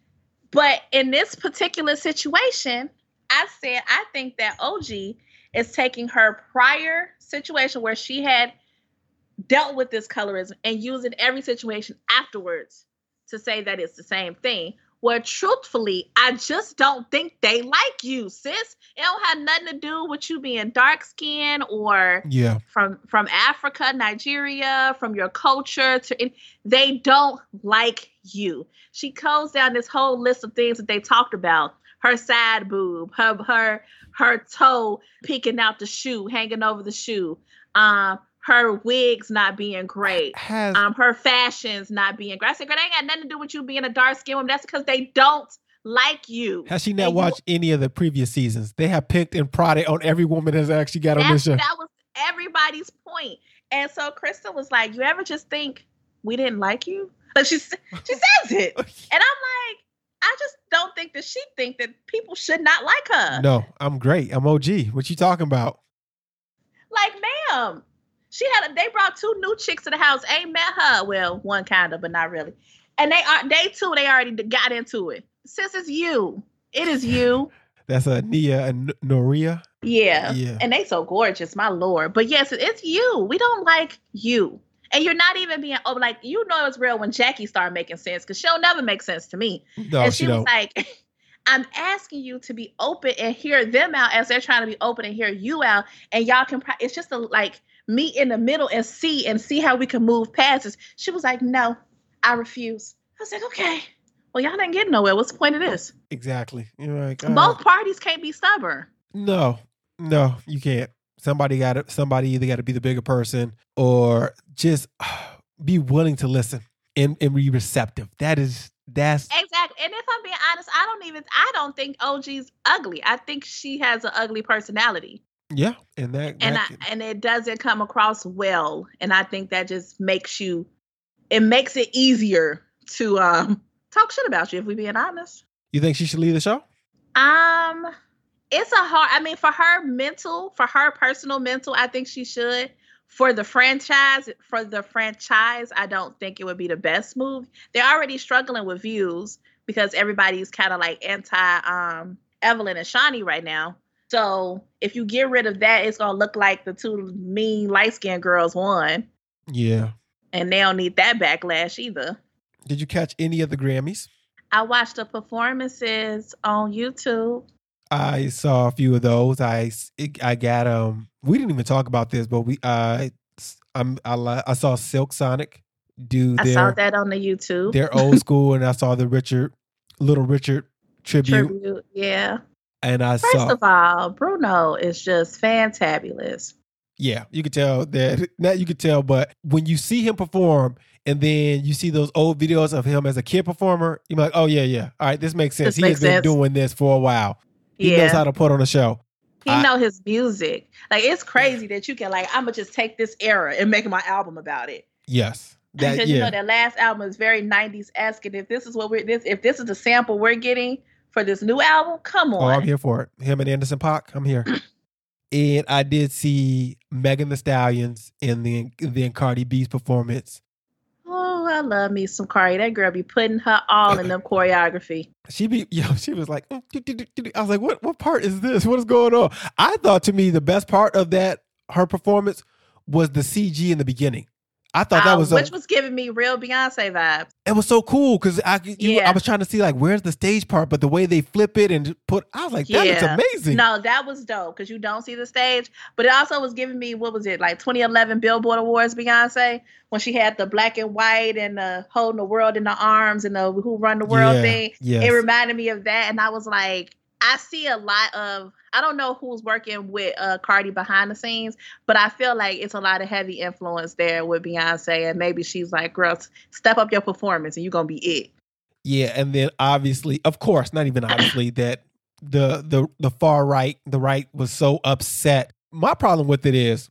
But in this particular situation, I said I think that OG is taking her prior situation where she had dealt with this colorism and using every situation afterwards to say that it's the same thing. Well, truthfully, I just don't think they like you, sis. It don't have nothing to do with you being dark skinned or from Africa, Nigeria, from your culture. They don't like you. She goes down this whole list of things that they talked about. Her side boob, her toe peeking out the shoe, hanging over the shoe. Her wigs not being great. Her fashions not being great. I said, girl, that ain't got nothing to do with you being a dark-skinned woman. That's because they don't like you. Has she not watched any of the previous seasons? They have picked and prodded on every woman that's actually got on this show. That was everybody's point. And so Kristen was like, you ever just think we didn't like you? Like she says it. And I'm like, I just don't think that she think that people should not like her. No, I'm great. I'm OG. What you talking about? Like, ma'am. They brought 2 new chicks to the house. Ain't met her. Well, one kind of, but not really. And day 2, they already got into it. Sis, it's you. It is you. That's Nia and Noria. Yeah. And they so gorgeous, my Lord. But yes, it's you. We don't like you. And you're not even being, it's real when Jackie started making sense, because she'll never make sense to me. No, and she was like, I'm asking you to be open and hear them out as they're trying to be open and hear you out. And y'all can, it's just meet in the middle and see how we can move past this. She was like, no, I refuse. I was like, okay, well, y'all didn't get nowhere. What's the point of this? Exactly. You're like, both parties can't be stubborn. No, you can't. Somebody either got to be the bigger person or just be willing to listen and be receptive. That's exactly. And if I'm being honest, I don't think OG's ugly. I think she has an ugly personality. Yeah, and it doesn't come across well, and I think that just makes it easier to talk shit about you, if we're being honest. You think she should leave the show? It's for her personal mental, I think she should. For the franchise, I don't think it would be the best move. They're already struggling with views because everybody's kind of like anti Evelyn and Shani right now. So if you get rid of that, it's going to look like the 2 mean light-skinned girls won. Yeah. And they don't need that backlash either. Did you catch any of the Grammys? I watched the performances on YouTube. I saw a few of those. I got we didn't even talk about this, but I saw Silk Sonic do I saw that on the YouTube. Their old school, and I saw the Little Richard tribute. Yeah. And First of all, Bruno is just fantabulous. Yeah, you could tell that. Now you could tell, but when you see him perform and then you see those old videos of him as a kid performer, you're like, oh, yeah. All right, this makes sense. He has been doing this for a while. He knows how to put on a show. He know his music. Like, it's crazy that you can, like, I'm going to just take this era and make my album about it. Yes. Because, you know, that last album is very 90s-esque. And if this is what if this is the sample we're getting for this new album, come on. Oh, I'm here for it. Him and Anderson .Paak, I'm here. And I did see Megan Thee Stallions in the Cardi B's performance. Oh, I love me some Cardi. That girl be putting her all in them choreography. She was like, I was like, what part is this? What is going on? I thought, to me, the best part of her performance was the CG in the beginning. I thought that was which was giving me real Beyonce vibes. It was so cool because I was trying to see, like, where's the stage part, but the way they flip it and I was like, that looks amazing. No, that was dope because you don't see the stage, but it also was giving me, what was it, like 2011 Billboard Awards Beyonce, when she had the black and white and holding the world in the arms and the Who Run the World thing. Yes. It reminded me of that, and I was like, I see a lot of, I don't know who's working with Cardi behind the scenes, but I feel like it's a lot of heavy influence there with Beyonce, and maybe she's like, girl, step up your performance and you're going to be it. Yeah, and then obviously, of course, not even obviously, that the far right, the right was so upset. My problem with it is,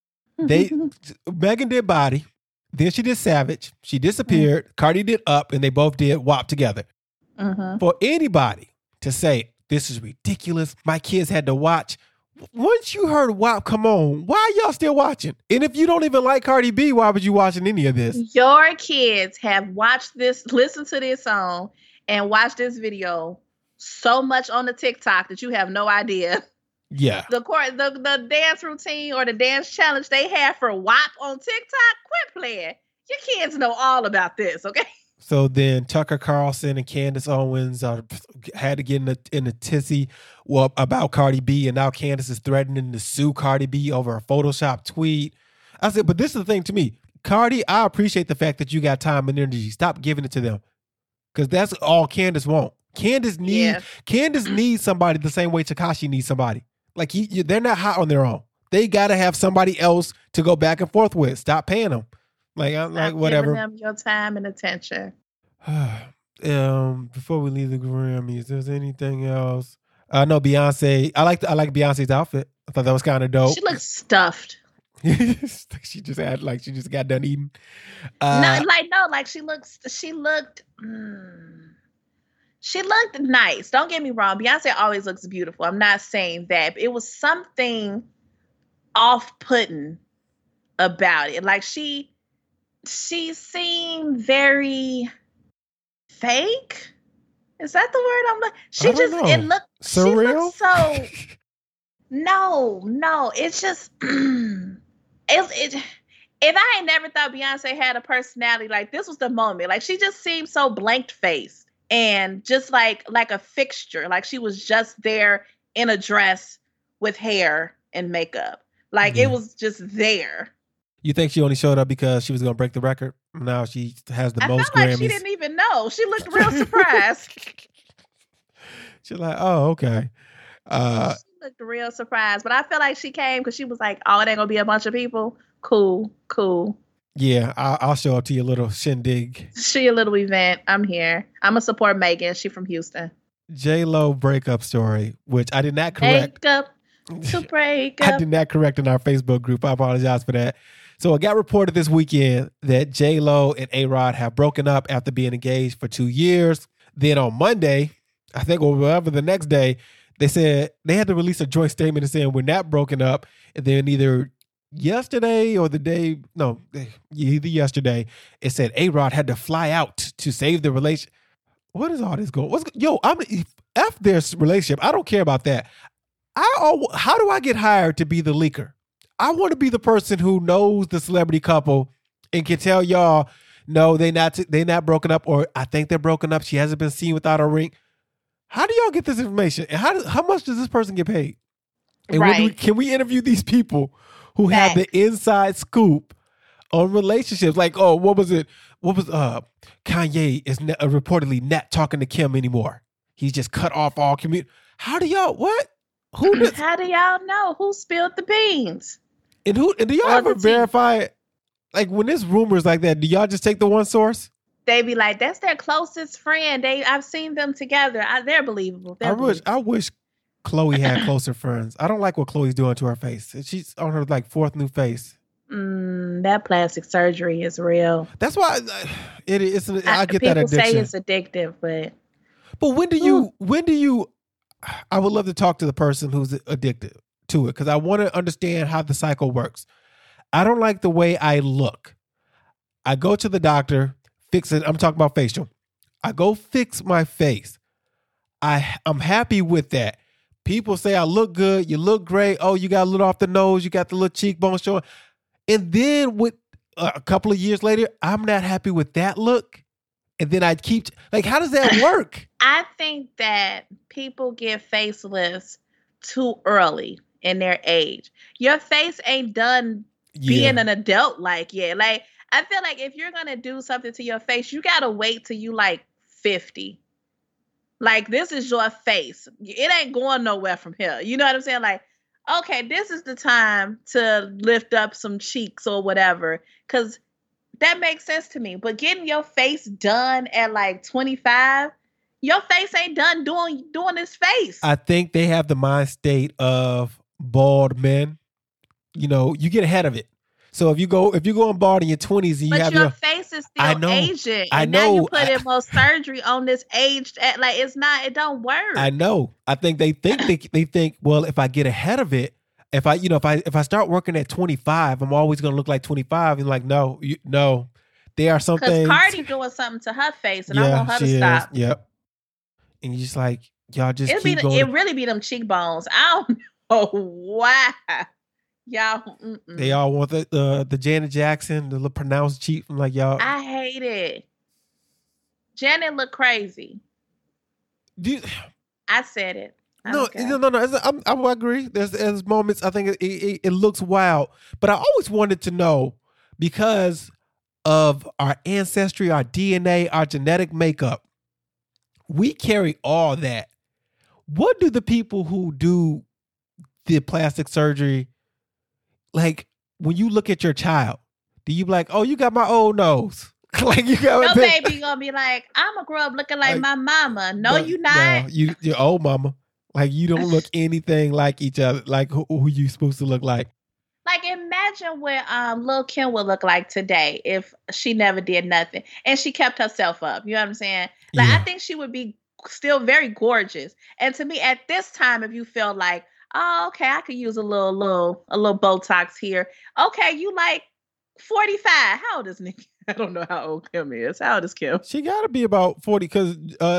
Megan did Body, then she did Savage, she disappeared, Cardi did Up, and they both did WAP together. For anybody to say, this is ridiculous, my kids had to watch. Once you heard WAP come on, why are y'all still watching? And if you don't even like Cardi B, why would you watching any of this? Your kids have watched this, listened to this song, and watched this video so much on the TikTok that you have no idea. Yeah. The dance routine or the dance challenge they have for WAP on TikTok, quit playing. Your kids know all about this, okay? So then Tucker Carlson and Candace Owens had to get in a tizzy about Cardi B, and now Candace is threatening to sue Cardi B over a Photoshop tweet. I said, but this is the thing to me. Cardi, I appreciate the fact that you got time and energy. Stop giving it to them, because that's all Candace wants. Candace needs somebody the same way Tekashi needs somebody. Like, they're not hot on their own. They got to have somebody else to go back and forth with. Stop paying them. Like whatever. Giving them your time and attention. Before we leave the Grammys, there's anything else? No, Beyonce. I like Beyonce's outfit. I thought that was kind of dope. She looks stuffed. She just got done eating. She looked nice. Don't get me wrong. Beyonce always looks beautiful. I'm not saying that. But it was something off-putting about it. Like, she seemed very fake. Is that the word I'm like? It looked surreal. She looked so no. It's just if I ain't never thought Beyonce had a personality, like, this was the moment. Like, she just seemed so blank faced and just like a fixture. Like, she was just there in a dress with hair and makeup. Like, it was just there. You think she only showed up because she was going to break the record? Now she has the most Grammys. I felt like she didn't even know. She looked real surprised. She's like, oh, okay. She looked real surprised. But I feel like she came because she was like, oh, it ain't going to be a bunch of people. Cool. Yeah, I'll show up to your little shindig. Your little event. I'm here. I'm going to support Megan. She from Houston. J-Lo breakup story, which I did not correct. I did not correct in our Facebook group. I apologize for that. So it got reported this weekend that J-Lo and A-Rod have broken up after being engaged for 2 years. Then on Monday, I think, or whatever the next day, they said they had to release a joint statement saying we're not broken up. And then either yesterday or either yesterday, it said A-Rod had to fly out to save the relationship. What is all this going? F their relationship. I don't care about that. How do I get hired to be the leaker? I want to be the person who knows the celebrity couple and can tell y'all, no, they not broken up, or I think they're broken up. She hasn't been seen without a ring. How do y'all get this information? And how much does this person get paid? And can we interview these people who have the inside scoop on relationships? Like, oh, what was it? Kanye is reportedly not talking to Kim anymore. He's just cut off all community. How do y'all, what? How do y'all know? Who spilled the beans? And do y'all ever verify it? Like when there's rumors like that, do y'all just take the one source? They be like, that's their closest friend. I've seen them together. They're believable. I wish Khloe had closer friends. I don't like what Khloe's doing to her face. She's on her like fourth new face. That plastic surgery is real. That's why it is. I get that addiction. People say it's addictive, but when do you? I would love to talk to the person who's addicted to it because I want to understand how the cycle works. I don't like the way I look. I go to the doctor, fix it. I'm talking about facial. I go fix my face. I'm happy with that. People say I look good. You look great. Oh, you got a little off the nose. You got the little cheekbones showing. And then with a couple of years later, I'm not happy with that look. And then I keep like, how does that work? I think that people get facelifts too early in their age. Your face ain't done being an adult yet. Like, I feel like if you're going to do something to your face, you got to wait till you like 50. Like, this is your face. It ain't going nowhere from here. You know what I'm saying? Like, okay, this is the time to lift up some cheeks or whatever. Because that makes sense to me. But getting your face done at like 25, your face ain't done doing this face. I think they have the mind state of bald men. You know, you get ahead of it. So if you go on bald in your 20s, and your face is still aging. And now you put in more surgery on this age. It don't work. I know. I think they think, well, if I get ahead of it, if I start working at 25, I'm always going to look like 25. And like, no, there are some things. Because Cardi doing something to her face, and I want her to stop. Yep. And you're just like, y'all just keep going. It really be them cheekbones. I don't know why. Y'all, they all want the Janet Jackson, the little pronounced cheek. I'm like, y'all. I hate it. Janet look crazy. I said it. No. I agree. There's moments I think it looks wild, but I always wanted to know because of our ancestry, our DNA, our genetic makeup. We carry all that. What do the people who do the plastic surgery? Like, when you look at your child, do you be like, oh, you got my old nose? Like, you got your baby gonna be like, I'm gonna grow up looking like my mama. No, you not. No, your old mama. Like, you don't look anything like each other. Like, who you supposed to look like? Like, imagine what Lil' Kim would look like today if she never did nothing and she kept herself up. You know what I'm saying? Like, I think she would be still very gorgeous. And to me, at this time, if you feel like, oh, okay, I could use a little Botox here. Okay, you like 45. How old is Nicki? I don't know how old Kim is. How old is Kim? She got to be about 40 because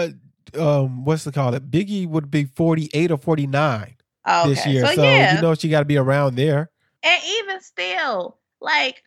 what's it called? Biggie would be 48 or 49 this year. So you know she got to be around there. And even still, like,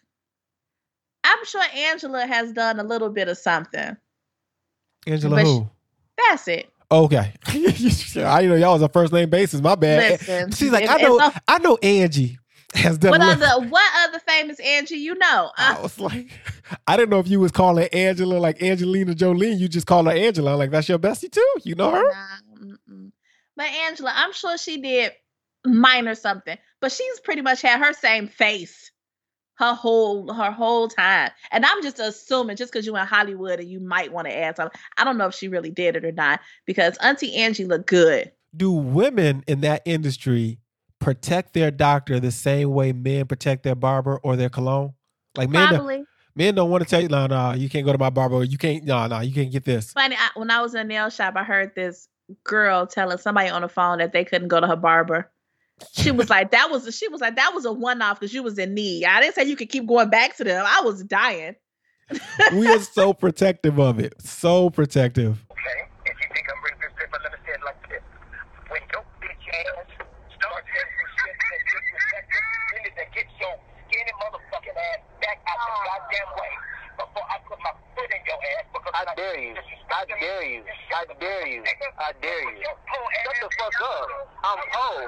I'm sure Angela has done a little bit of something. Angela who? That's it. Okay. I didn't know y'all was a first name basis. My bad. Listen, she's like, I know Angie has done. What other famous Angie you know? I was like, I didn't know if you was calling Angela like Angelina Jolie. You just call her Angela. I'm like, that's your bestie too. You know her? Nah, but Angela, I'm sure she did minor something, but she's pretty much had her same face her whole time. And I'm just assuming just because you're in Hollywood and you might want to add something. I don't know if she really did it or not because Auntie Angie looked good. Do women in that industry protect their doctor the same way men protect their barber or their cologne? Like probably. Men don't want to tell you, no, you can't go to my barber. You can't, no, you can't get this. Funny, when I was in a nail shop, I heard this girl telling somebody on the phone that they couldn't go to her barber. She was like, that was a one-off because you was in need. I didn't say you could keep going back to them. I was dying. We are so protective of it. So protective. Okay, if you think I'm bringing this paper, let me say it like this. When your bitch ass starts saying some shit that's disrespectful, you need to get your skinny motherfucking ass back out the goddamn way before I put my foot in your ass because I dare you. I dare you. I dare you. I dare you. Shut the fuck up. I'm old.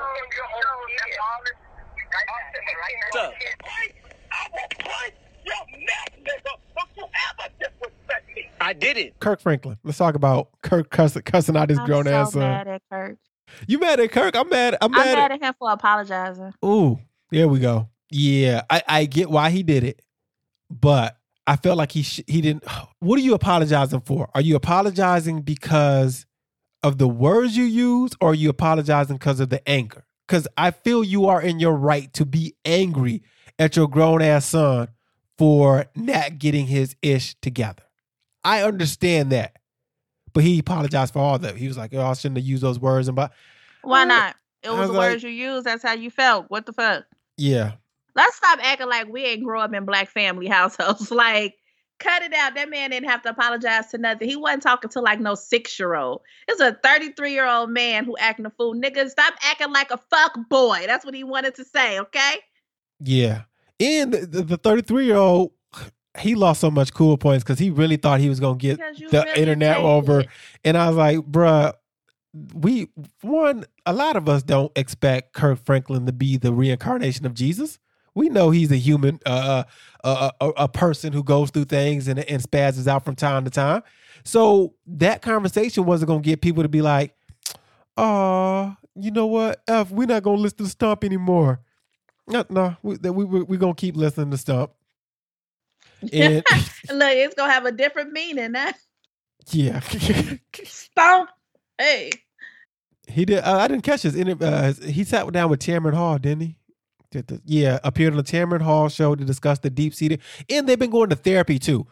What's up? I will punch your neck, nigga. Don't you ever disrespect me. I did it. Kirk Franklin. Let's talk about Kirk cussing out his grown ass son. I'm mad at Kirk. You mad at Kirk? I'm mad. I'm mad at him for apologizing. Ooh, here we go. Yeah, I get why he did it, but I felt like he didn't. What are you apologizing for? Are you apologizing because of the words you use, or are you apologizing because of the anger? Because I feel you are in your right to be angry at your grown ass son for not getting his ish together. I understand that, but he apologized for all of it. He was like, "Oh, I shouldn't have used those words." And but Why not? It I was was the like- words you used. That's how you felt. What the fuck? yeah, Let's stop acting like we ain't grow up in black family households. Like, cut it out. That man didn't have to apologize to nothing. He wasn't talking to like no 6-year-old. It's a 33-year-old man who acting a fool. Nigga, stop acting like a fuck boy. That's what he wanted to say, okay? yeah. And the 33-year-old, he lost so much cool points because he really thought he was gonna get Because you the really internet take over. it. And I was like, bruh, a lot of us don't expect Kirk Franklin to be the reincarnation of Jesus. We know he's a human, a person who goes through things and spazzes out from time to time. So that conversation wasn't going to get people to be like, oh, you know what? We're not going to listen to Stump anymore. No, we're going to keep listening to Stump. And Look, it's going to have a different meaning now. yeah. Stomp. Hey. He did. I didn't catch his interview. He sat down with Tamron Hall, didn't he? Yeah, appeared on the Tamron Hall show to discuss the deep-seated, and they've been going to therapy too.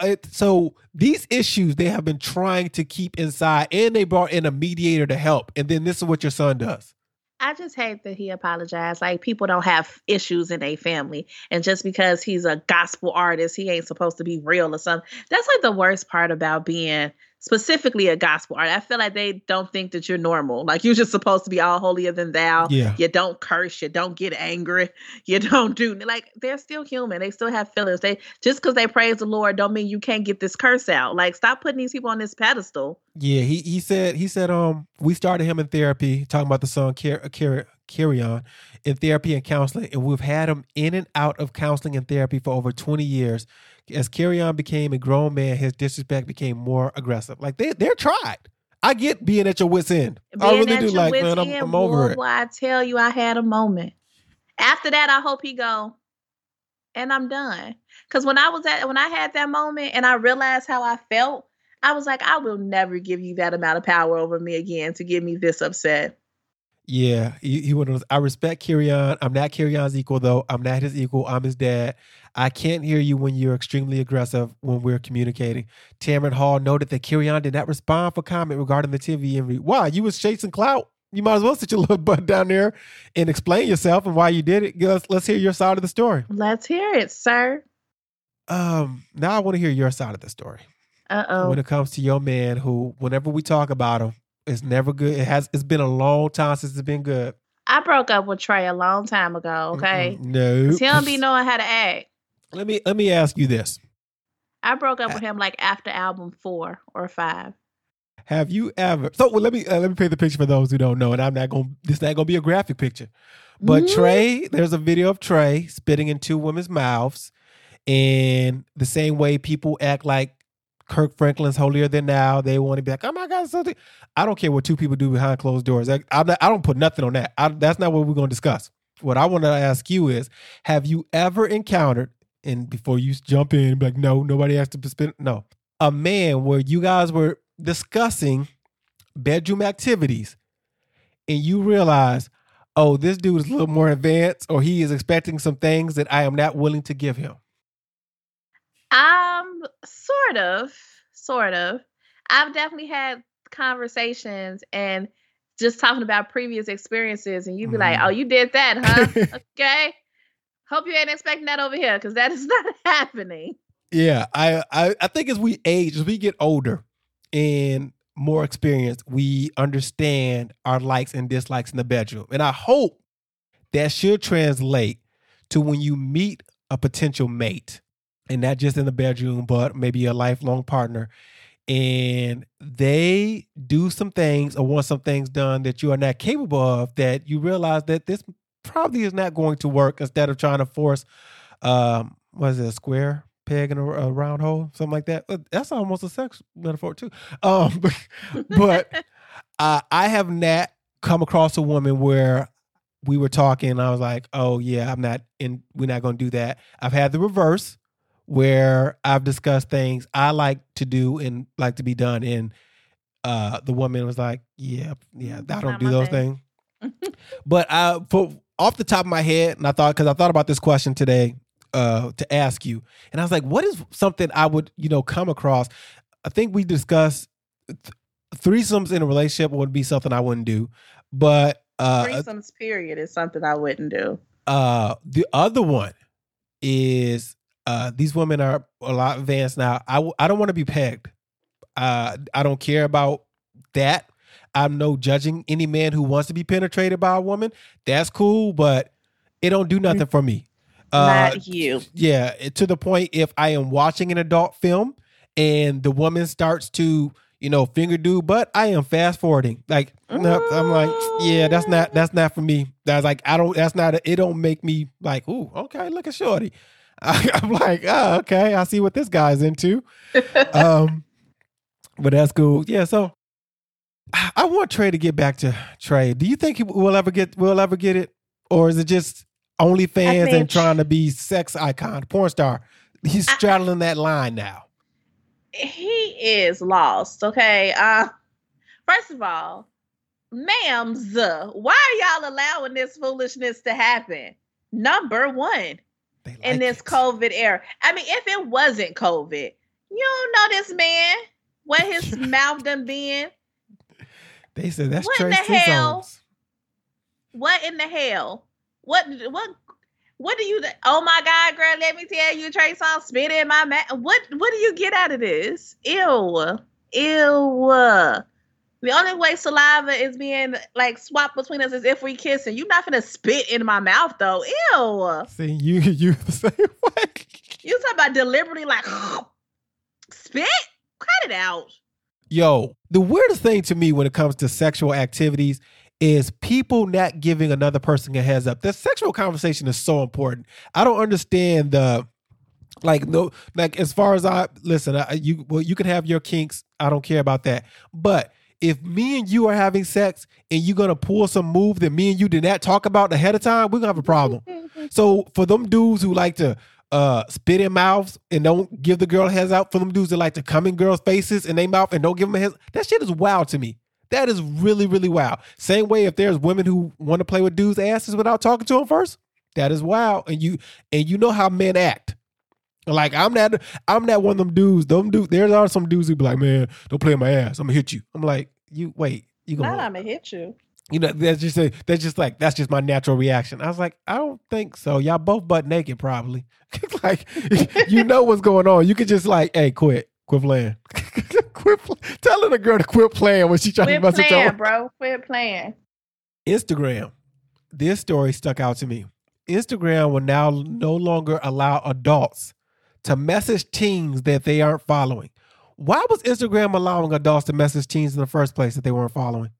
So these issues they have been trying to keep inside, and they brought in a mediator to help. And then this is what your son does. I just hate that he apologized. Like, people don't have issues in a family. And just because he's a gospel artist, he ain't supposed to be real or something. That's like the worst part about being specifically a gospel artist. I feel like they don't think that you're normal. Like, you're just supposed to be all holier than thou. Yeah. You don't curse. You don't get angry. You don't do, like, they're still human. They still have feelings. Just because they praise the Lord don't mean you can't get this curse out. Like, stop putting these people on this pedestal. Yeah, he said we started him in therapy, talking about the song Carry On, in therapy and counseling, and we've had him in and out of counseling and therapy for over 20 years. As Carry On became a grown man, his disrespect became more aggressive. Like they're tried. I get being at your wit's end. I really do. Like, man, I'm over it. Boy, I tell you, I had a moment. After that, I hope he go, and I'm done. Because when I had that moment and I realized how I felt, I was like, I will never give you that amount of power over me again to get me this upset. Yeah, he went on. I respect Carry On. I'm not Carry On's equal, though. I'm not his equal. I'm his dad. I can't hear you when you're extremely aggressive when we're communicating. Tamron Hall noted that Carry On did not respond for comment regarding the TV interview. Why? You was chasing clout? You might as well sit your little butt down there and explain yourself and why you did it. Let's hear your side of the story. Let's hear it, sir. Now I want to hear your side of the story. Uh-oh. When it comes to your man who, whenever we talk about him, it's never good. It's been a long time since it's been good. I broke up with Trey a long time ago, okay? No. 'Cause he don't be knowing how to act. Let me ask you this. I broke up with him like after album 4 or 5. Have you ever? So let me paint the picture for those who don't know, and this not gonna be a graphic picture, but Trey, there's a video of Trey spitting in two women's mouths, and the same way people act like Kirk Franklin's holier than thou. They want to be like, oh my God, something. I don't care what two people do behind closed doors. I don't put nothing on that. That's not what we're going to discuss. What I want to ask you is, have you ever encountered, and before you jump in, be like, no, nobody has to spit, no, a man where you guys were discussing bedroom activities and you realize, oh, this dude is a little more advanced, or he is expecting some things that I am not willing to give him? Sort of. I've definitely had conversations and just talking about previous experiences, and you'd be like, oh, you did that, huh? Okay. Hope you ain't expecting that over here, because that is not happening. Yeah, I think as we age, as we get older and more experienced, we understand our likes and dislikes in the bedroom. And I hope that should translate to when you meet a potential mate, and not just in the bedroom, but maybe a lifelong partner, and they do some things or want some things done that you are not capable of, that you realize that this probably is not going to work, instead of trying to force, what is it, a square peg in a round hole, something like that. That's almost a sex metaphor too. But I have not come across a woman where we were talking, and I was like, oh yeah, we're not going to do that. I've had the reverse where I've discussed things I like to do and like to be done. And the woman was like, yeah, I don't do those things. But off the top of my head, and because I thought about this question today to ask you, and I was like, what is something I would, come across? I think we discussed threesomes in a relationship would be something I wouldn't do, but threesomes period is something I wouldn't do. The other one is these women are a lot advanced now. I don't want to be pegged. I don't care about that. I'm no judging any man who wants to be penetrated by a woman. That's cool, but it don't do nothing for me. Not you. Yeah, to the point if I am watching an adult film and the woman starts to, finger do, but I am fast forwarding. Like, no, I'm like, yeah, that's not for me. That's like, it don't make me like, ooh, okay, look at shorty. I'm like, oh, okay, I see what this guy's into. But that's cool. Yeah, so I want Trey to get back to Trey. Do you think we'll ever get it? Or is it just OnlyFans and trying to be sex icon, porn star? He's straddling that line now. He is lost, okay? First of all, ma'ams, why are y'all allowing this foolishness to happen? Number one, in this COVID era. I mean, if it wasn't COVID, you don't know this man, what his mouth done been. They said that's what in the hell? What in the hell? What do you? Oh my God, girl! Let me tell you, Trey Songz spit in my mouth. What do you get out of this? Ew. The only way saliva is being like swapped between us is if we kissing. You're not gonna spit in my mouth though. Ew. See, you the same way. You talking about deliberately like spit? Cut it out. Yo, the weirdest thing to me when it comes to sexual activities is people not giving another person a heads up. The sexual conversation is so important. I don't understand as far as you can have your kinks. I don't care about that. But if me and you are having sex and you're going to pull some move that me and you did not talk about ahead of time, we're going to have a problem. So for them dudes who like to spit in mouths and don't give the girl a heads up, for them dudes that like to come in girls' faces in their mouth and don't give them a heads, that shit is wild to me. That is really, really wild. Same way if there's women who want to play with dudes' asses without talking to them first, that is wild. And you know how men act. Like I'm not one of them dudes. There are some dudes who be like, man, don't play with my ass. I'm gonna hit you. I'm like, you gonna? Not I'm gonna hit you. That's just my natural reaction. I was like, I don't think so. Y'all both butt naked, probably. Like, you know what's going on. You could just like, hey, quit playing. Telling a girl to quit playing when she trying to message her. Bro. Quit playing. Instagram. This story stuck out to me. Instagram will now no longer allow adults to message teens that they aren't following. Why was Instagram allowing adults to message teens in the first place that they weren't following?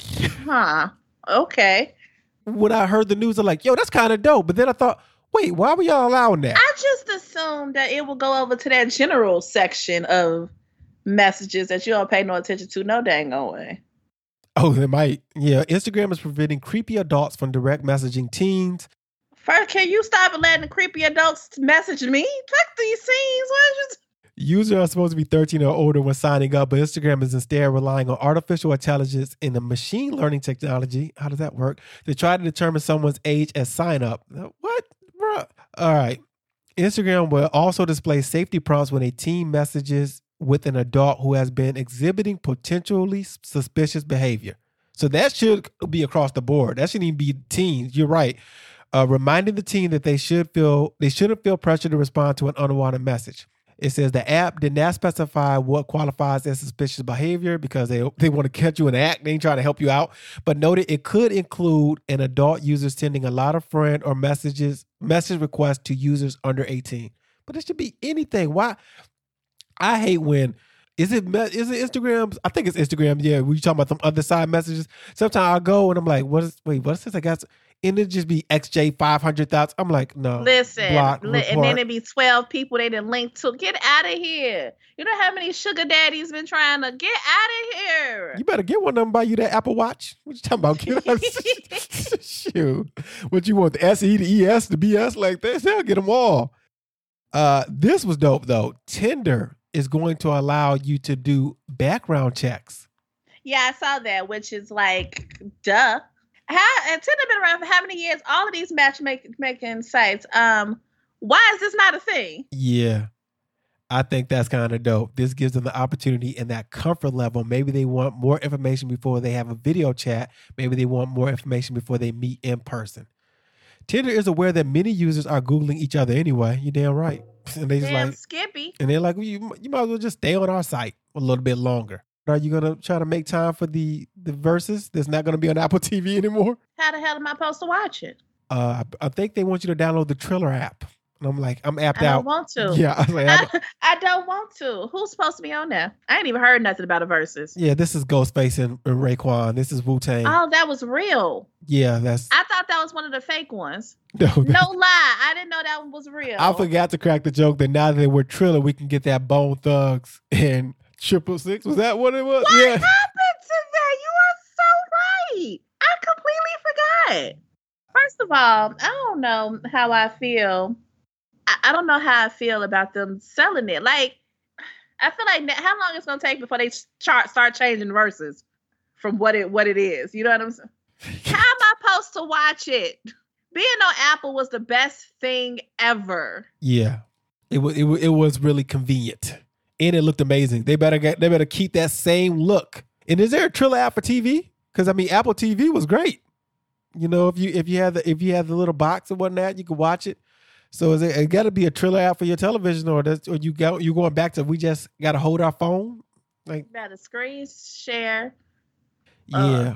Huh. Okay. When I heard the news, I'm like, yo, that's kind of dope. But then I thought, wait, why were y'all allowing that? I just assumed that it would go over to that general section of messages that you don't pay no attention to. No dang way. Oh, they might. Yeah, Instagram is preventing creepy adults from direct messaging teens. First, can you stop letting the creepy adults message me? Fuck these scenes. Users are supposed to be 13 or older when signing up, but Instagram is instead relying on artificial intelligence and the machine learning technology. How does that work? To try to determine someone's age as sign up. What? Bruh. All right. Instagram will also display safety prompts when a teen messages with an adult who has been exhibiting potentially suspicious behavior. So that should be across the board. That shouldn't even be teens. You're right. Reminding the teen that they shouldn't feel pressure to respond to an unwanted message. It says the app did not specify what qualifies as suspicious behavior because they want to catch you in the act. They ain't trying to help you out. But noted it could include an adult user sending a lot of friend or message requests to users under 18. But it should be anything. Why? I hate when is it Instagram? I think it's Instagram. Yeah, we talking about some other side messages. Sometimes I go and I'm like, what is this? I got and it just be XJ 500,000. I'm like, no. Listen, block, and then report. it'd be 12 people they didn't link to. Get out of here. You know how many sugar daddies been trying to get out of here? You better get one of them, buy you that Apple Watch. What you talking about? Get us. Shoot. What you want, the SE, the ES, the BS like this? They'll get them all. This was dope, though. Tinder is going to allow you to do background checks. Yeah, I saw that, which is like, duh. And Tinder been around for how many years? All of these matchmaking sites. Why is this not a thing? Yeah. I think that's kind of dope. This gives them the opportunity and that comfort level. Maybe they want more information before they have a video chat. Maybe they want more information before they meet in person. Tinder is aware that many users are Googling each other anyway. You're damn right. And they just Damn like, Skippy. and they're like, well, you might as well just stay on our site a little bit longer. Are you going to try to make time for the verses that's not going to be on Apple TV anymore? How the hell am I supposed to watch it? I think they want you to download the Triller app. And I'm like, I'm apped I out. don't want to. Yeah, I was like, I don't want to. Who's supposed to be on there? I ain't even heard nothing about the verses. yeah, this is Ghostface and Raekwon. This is Wu-Tang. Oh, that was real. Yeah, that's... I thought that was one of the fake ones. No, No lie. I didn't know that one was real. I forgot to crack the joke that now that we're Triller, we can get that Bone Thugs and 666. Was that what it was? What Yeah. happened to that? You are so right. I completely forgot. First of all, I don't know how I feel. I don't know how I feel about them selling it. Like, I feel like how long it's gonna take before they start changing verses from what it is. You know what I'm saying? How am I supposed to watch it? Being on Apple was the best thing ever. Yeah. It was really convenient. And it looked amazing. They better keep that same look. And is there a Triller app for TV? Because I mean, Apple TV was great. You know, if you have the little box or whatnot, you can watch it. So it got to be a Triller app for your television, or you going back to we just got to hold our phone? Like, You got a screen share. yeah.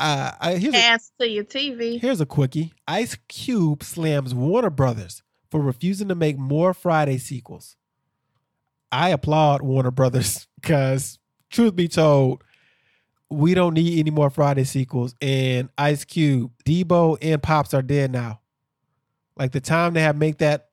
Pass to your TV. Here's a quickie. Ice Cube slams Warner Brothers for refusing to make more Friday sequels. I applaud Warner Brothers because, truth be told, we don't need any more Friday sequels. And Ice Cube, Debo, and Pops are dead now. Like the time to have make that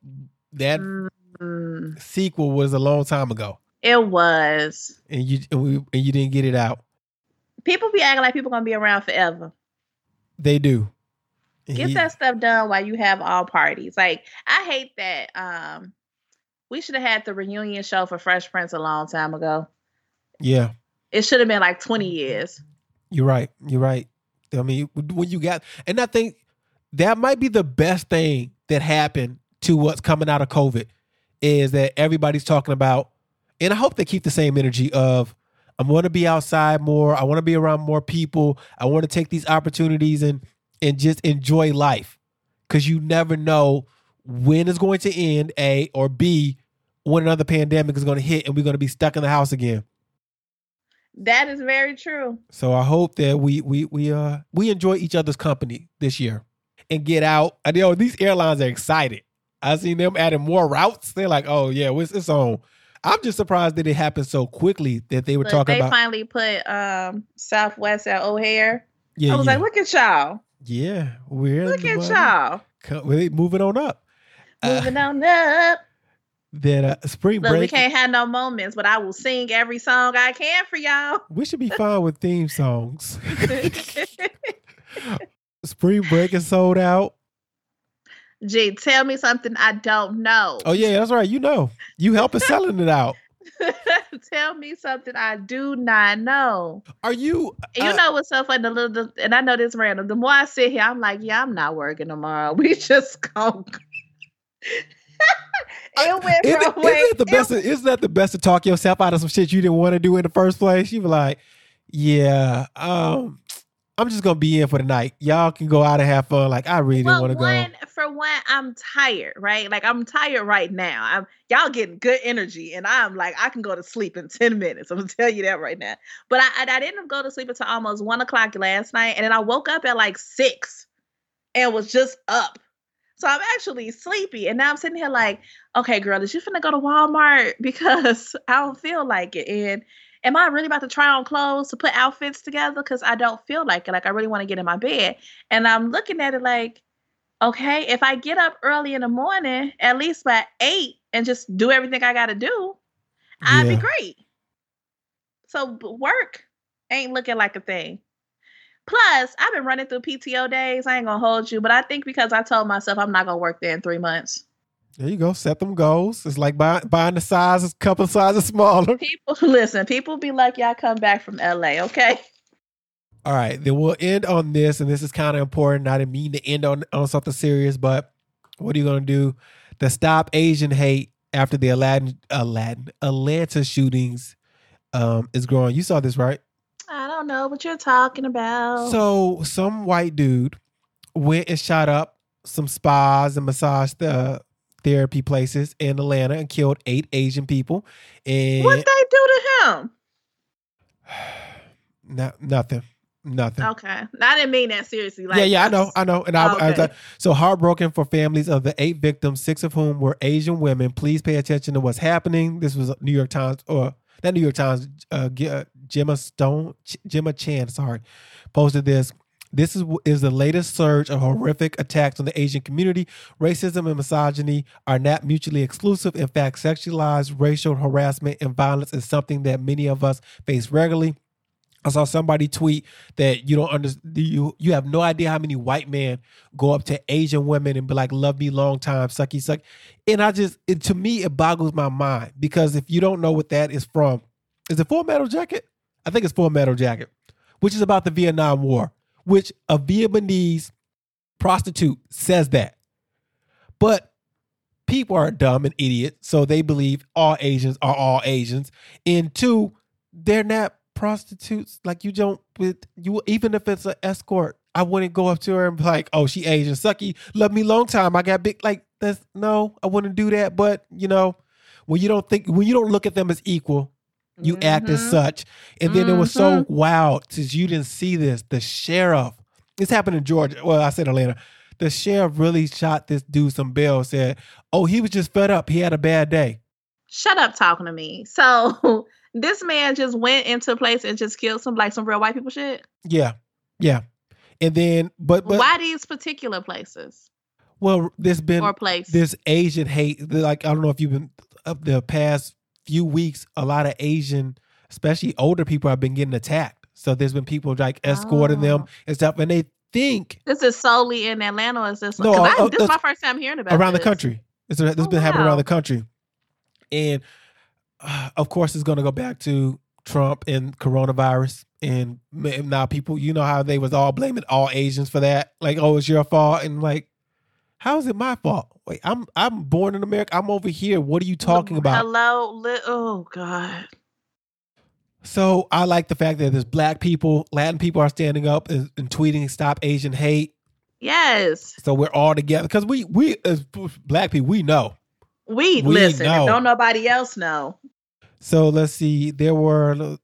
sequel was a long time ago. It was. And you didn't get it out. People be acting like people gonna be around forever. They do. Get that stuff done while you have all parties. Like, I hate that. We should have had the reunion show for Fresh Prince a long time ago. Yeah. It should have been like 20 years. You're right. I mean, when you got, and I think that might be the best thing that happened to what's coming out of COVID is that everybody's talking about, and I hope they keep the same energy of, I want to be outside more. I want to be around more people. I want to take these opportunities and just enjoy life. Because you never know when it's going to end, A, or B, when another pandemic is going to hit and we're going to be stuck in the house again. That is very true. So I hope that we enjoy each other's company this year and get out. I know these airlines are excited. I've seen them adding more routes. They're like, oh yeah, it's on. I'm just surprised that it happened so quickly that they were talking about. They finally put Southwest at O'Hare. Yeah, I was like, look at y'all. Yeah, look at y'all. We're moving on up. Moving on up. That spring break. We can't have no moments, but I will sing every song I can for y'all. We should be fine with theme songs. Spring break is sold out. Gee, tell me something I don't know. Oh yeah, that's right. You know, you help us selling it out. Tell me something I do not know. Are you? You know what's so funny? And I know this random. The more I sit here, I'm like, yeah, I'm not working tomorrow. We just go. Isn't that the best to talk yourself out of some shit you didn't want to do in the first place? You were like, yeah, I'm just gonna be in for the night. Y'all can go out and have fun. Like, I really didn't want to go. For one, I'm tired, right? Like, I'm tired right now. Y'all getting good energy, and I'm like, I can go to sleep in 10 minutes. I'm gonna tell you that right now. But I didn't go to sleep until almost 1:00 last night, and then I woke up at like 6 and was just up. So I'm actually sleepy, and now I'm sitting here like, okay, girl, is you finna go to Walmart? Because I don't feel like it. am I really about to try on clothes to put outfits together? Because I don't feel like it. Like, I really want to get in my bed. And I'm looking at it like, okay, if I get up early in the morning, at least by 8, and just do everything I got to do, I'd be great. So work ain't looking like a thing. Plus, I've been running through PTO days. I ain't going to hold you, but I think because I told myself I'm not going to work there in 3 months. There you go. Set them goals. It's like buying the sizes, a couple of sizes smaller. People be like, y'all come back from LA, okay? All right, then we'll end on this, and this is kind of important. I didn't mean to end on something serious, but what are you going to do to stop Asian hate after the Atlanta shootings is growing? You saw this, right? I don't know what you're talking about. So some white dude went and shot up some spas and massage therapy places in Atlanta and killed 8 Asian people. And what they do to him? Nothing. Okay. I didn't mean that seriously. Like, I know. And I so heartbroken for families of the 8 victims, 6 of whom were Asian women. Please pay attention to what's happening. This was New York Times, or not New York Times, Gemma Chan, posted this. This is the latest surge of horrific attacks on the Asian community. Racism and misogyny are not mutually exclusive. In fact, sexualized racial harassment and violence is something that many of us face regularly. I saw somebody tweet that you don't understand. You have no idea how many white men go up to Asian women and be like, "Love me long time, sucky suck." And to me, it boggles my mind, because if you don't know what that is from, is it Full Metal Jacket? I think it's Full Metal Jacket, which is about the Vietnam War, which a Vietnamese prostitute says that. But people are dumb and idiots, so they believe all Asians are all Asians. And 2, they're not prostitutes. Like, even if it's an escort, I wouldn't go up to her and be like, "Oh, she Asian, sucky, love me long time, I got big," like, no, I wouldn't do that. But when you don't look at them as equal, you act as such. And then it was so wild, since you didn't see this, the sheriff, this happened in Georgia, well, I said Atlanta, the sheriff really shot this dude some bail, said, "Oh, he was just fed up, he had a bad day." Shut up talking to me. So this man just went into a place and just killed some real white people shit? Yeah. And then, but why these particular places? Well, there's been this Asian hate. Like, I don't know if you've been up the past few weeks, a lot of Asian, especially older people, have been getting attacked. So there's been people like escorting them and stuff. And they think this is solely in Atlanta, or is this? No, this is my first time hearing about around the country. This been happening around the country. And of course, it's going to go back to Trump and coronavirus. And now people, you know how they was all blaming all Asians for that. Like, "Oh, it's your fault." And like, how is it my fault? Wait, I'm born in America. I'm over here. What are you talking about? Hello? Oh, God. So I like the fact that there's Black people, Latin people are standing up and tweeting, "Stop Asian hate." Yes. So we're all together. Because we as Black people, we know. We listen. Know. Don't nobody else know. So let's see. There were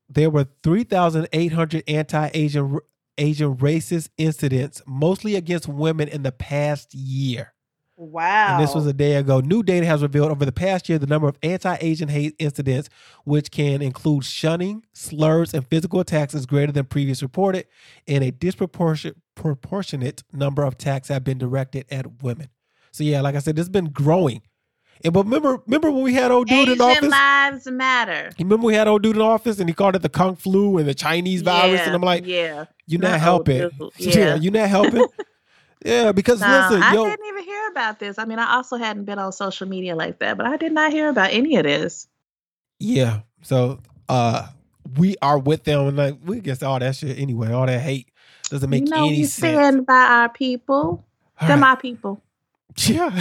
3,800 anti-Asian racist incidents, mostly against women, in the past year. Wow. And this was a day ago. New data has revealed over the past year the number of anti-Asian hate incidents, which can include shunning, slurs, and physical attacks, is greater than previous reported, and a disproportionate number of attacks have been directed at women. So yeah, like I said, this has been growing. But remember when we had old dude in office? Asian lives matter. Remember we had old dude in office and he called it the Kung Flu and the Chinese virus, and I'm like, you're not helping. Yeah, you're not helping. Yeah, because listen, I didn't even hear about this. I mean, I also hadn't been on social media like that, but I did not hear about any of this. Yeah, so we are with them, and like, we against all that shit anyway. All that hate doesn't make any sense. We stand by our people. They're my people. Yeah.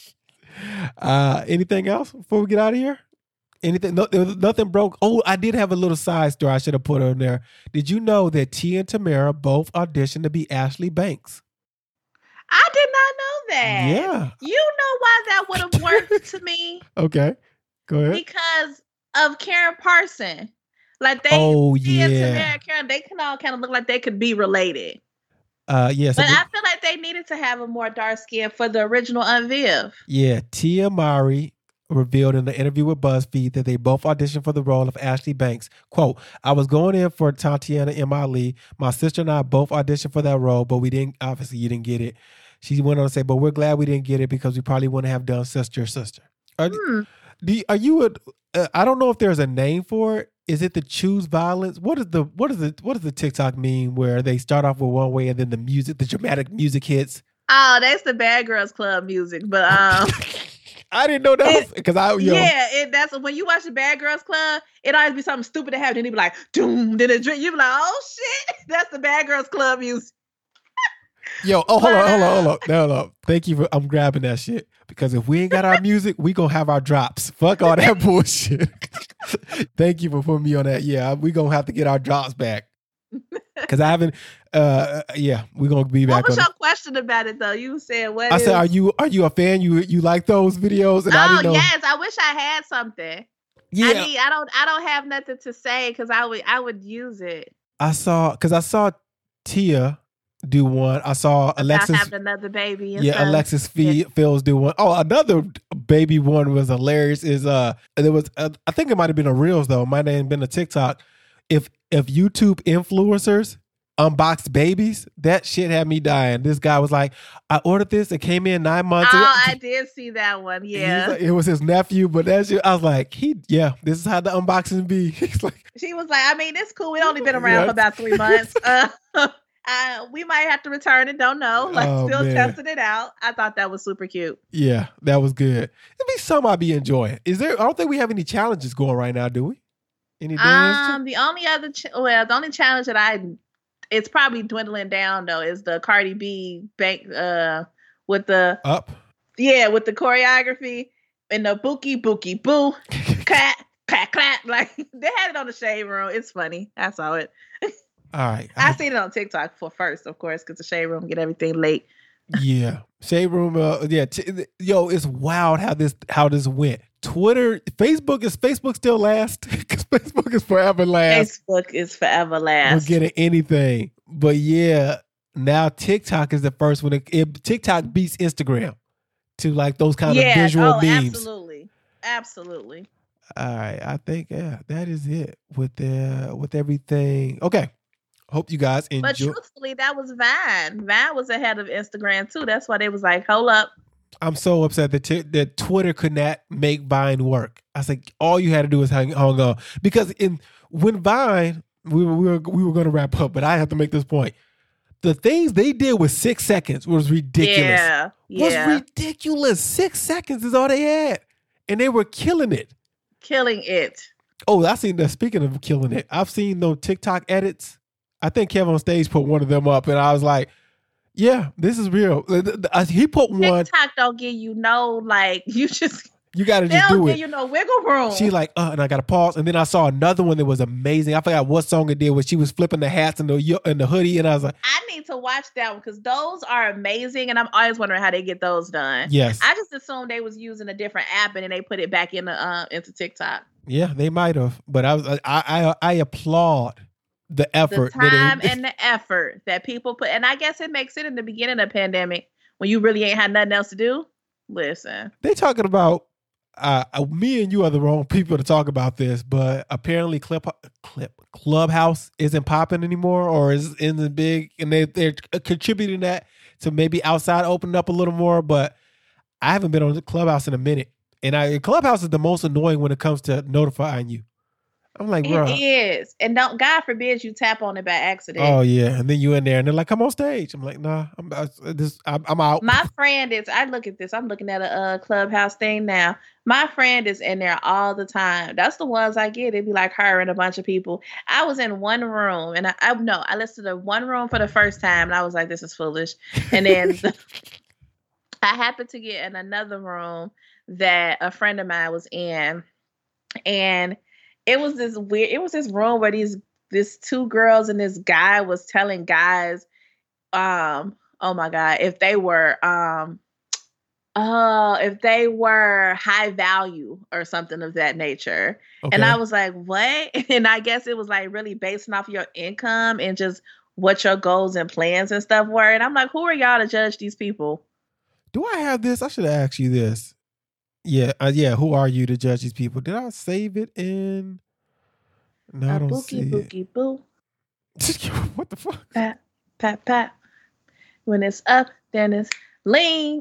Anything else before we get out of here? Anything? No, there was nothing broke. Oh, I did have a little side story I should have put on there. Did you know that Tia and Tamara both auditioned to be Ashley Banks? I did not know that. Yeah. You know why that would have worked to me? Okay. Go ahead. Because of Karen Parson. Like Tia and Tamara and Karen, they can all kind of look like they could be related. Yes. But I feel like they needed to have a more dark skin for the original Aunt Viv. Yeah, Tia Mowry revealed in the interview with BuzzFeed that they both auditioned for the role of Ashley Banks. Quote, I was going in for Tatiana M. Ali. My sister and I both auditioned for that role, but we didn't, obviously you didn't get it. She went on to say, but we're glad we didn't get it because we probably wouldn't have done Sister. Are you I don't know if there's a name for it. Is it the choose violence? What is the TikTok meme where they start off with one way and then the dramatic music hits? Oh, that's the Bad Girls Club music, but I didn't know that because that's when you watch the Bad Girls Club, it always be something stupid to happen, and it be like, doom, then it drink. You be like, oh shit, that's the Bad Girls Club music. Yo, hold on. No. Thank you I'm grabbing that shit because if we ain't got our music, we gonna have our drops. Fuck all that bullshit. Thank you for putting me on that. Yeah, we gonna have to get our drops back because I haven't. We gonna be back. What was your question about it though? You said what? I said, are you a fan? You like those videos? And I didn't know. Yes, I wish I had something. Yeah, I don't have nothing to say because I would use it. I saw Tia do one. I saw Alexis having another baby. Alexis Fields do one. Oh, another baby one was hilarious. There was I think it might have been a Reels though. It might have been a TikTok. If YouTube influencers unboxed babies, that shit had me dying. This guy was like, I ordered this. It came in 9 months ago. Oh, I did see that one. Yeah, it was his nephew, but that shit, I was like, this is how the unboxing be. He's like, she was like, I mean, it's cool. We only been around for about 3 months. We might have to return it. Don't know. Still testing it out. I thought that was super cute. Yeah, that was good. It'd be something I'd be enjoying. I don't think we have any challenges going right now, do we? Any dance? The only challenge that it's probably dwindling down though is the Cardi B bank with the up. Yeah, with the choreography and the bookie boo clap clap clap. Like they had it on the Shade Room. It's funny. I saw it. All right. I seen it on TikTok first, of course, because the Shade Room get everything late. Yeah. Shade Room. It's wild how this went. Twitter, Facebook still last because Facebook is forever last. Facebook is forever last. We're getting anything. But yeah, now TikTok is the first one. TikTok beats Instagram to like those kind of visual memes. Absolutely. All right. I think, that is it with everything. Okay. Hope you guys enjoy. But truthfully, that was Vine. Vine was ahead of Instagram too. That's why they was like, hold up. I'm so upset that Twitter could not make Vine work. I was like, all you had to do was hang on. Because when Vine, we were going to wrap up, but I have to make this point. The things they did with 6 seconds was ridiculous. Yeah. Was ridiculous. 6 seconds is all they had. And they were killing it. Oh, speaking of killing it, I've seen those TikTok edits. I think Kevin on stage put one of them up, and I was like, yeah, this is real. He put one. TikTok don't give you no, you got to just do it. They don't give you no wiggle room. She like, and I got to pause. And then I saw another one that was amazing. I forgot what song it did where she was flipping the hats and the hoodie. And I was like, I need to watch that one because those are amazing. And I'm always wondering how they get those done. Yes. I just assumed they was using a different app and then they put it back into TikTok. Yeah, they might have. But I applaud the effort, the time and the effort that people put, and I guess it makes it in the beginning of the pandemic when you really ain't had nothing else to do. Listen, they talking about me and you are the wrong people to talk about this, but apparently Clubhouse isn't popping anymore, or isn't big, and they're contributing that to maybe outside opening up a little more. But I haven't been on the Clubhouse in a minute, and Clubhouse is the most annoying when it comes to notifying you. I'm like, bro. It is. And God forbid you tap on it by accident. Oh, yeah. And then you in there and they're like, come on stage. I'm like, nah, I'm out. My friend is, I'm looking at a Clubhouse thing now. My friend is in there all the time. That's the ones I get. It'd be like her and a bunch of people. I was in one room and I listened to one room for the first time and I was like, this is foolish. And then I happened to get in another room that a friend of mine was in. And it was this room where these two girls and this guy was telling guys, oh my God, if they were high value or something of that nature. Okay. And I was like, what? And I guess it was like really basing off your income and just what your goals and plans and stuff were. And I'm like, who are y'all to judge these people? Do I have this? I should have asked you this. Yeah, yeah. Who are you to judge these people? Did I save it in? No, I don't see bookie, boo. it. What the fuck? Pat, pat, pat. When it's up, then it's lean.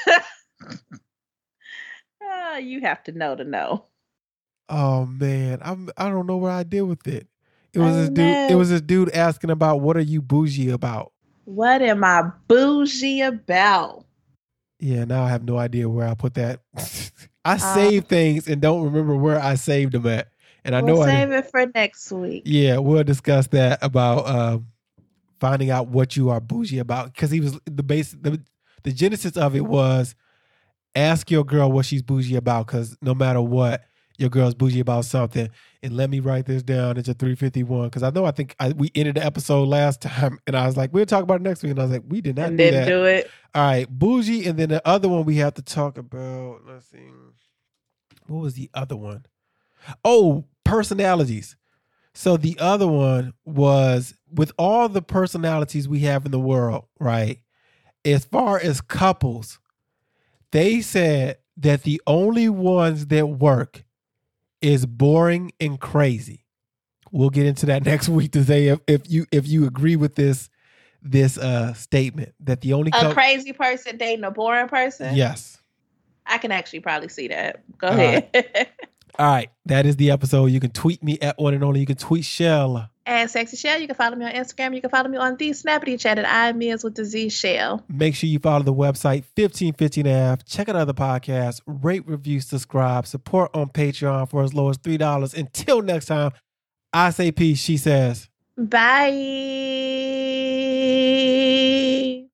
You have to know. Oh man, I don't know what I did with it. It was this dude. It was this dude asking about what are you bougie about? What am I bougie about? Yeah, now I have no idea where I put that. I save things and don't remember where I saved them at. And I know we'll save it for next week. Yeah, we'll discuss that about finding out what you are bougie about. Because he was the genesis of it was ask your girl what she's bougie about. Because no matter what, your girl's bougie about something. And let me write this down. It's a 351. Because I think we ended the episode last time. And I was like, we'll talk about it next week. And I was like, we did not do that. Do it. All right, bougie. And then the other one we have to talk about. Let's see. What was the other one? Oh, personalities. So the other one was with all the personalities we have in the world, right? As far as couples, they said that the only ones that work is boring and crazy. We'll get into that next week to say if you agree with this statement that the only crazy person dating a boring person. Yes, I can actually probably see that. Go ahead. Right. All right, that is the episode. You can tweet me at one and only. You can tweet Shell at Sexy Shell. You can follow me on Instagram. You can follow me on the Snappity Chat at IMES with the Z Shell. Make sure you follow the website 1515 Check out other podcasts. Rate, review, subscribe. Support on Patreon for as low as $3. Until next time, I say peace. She says bye.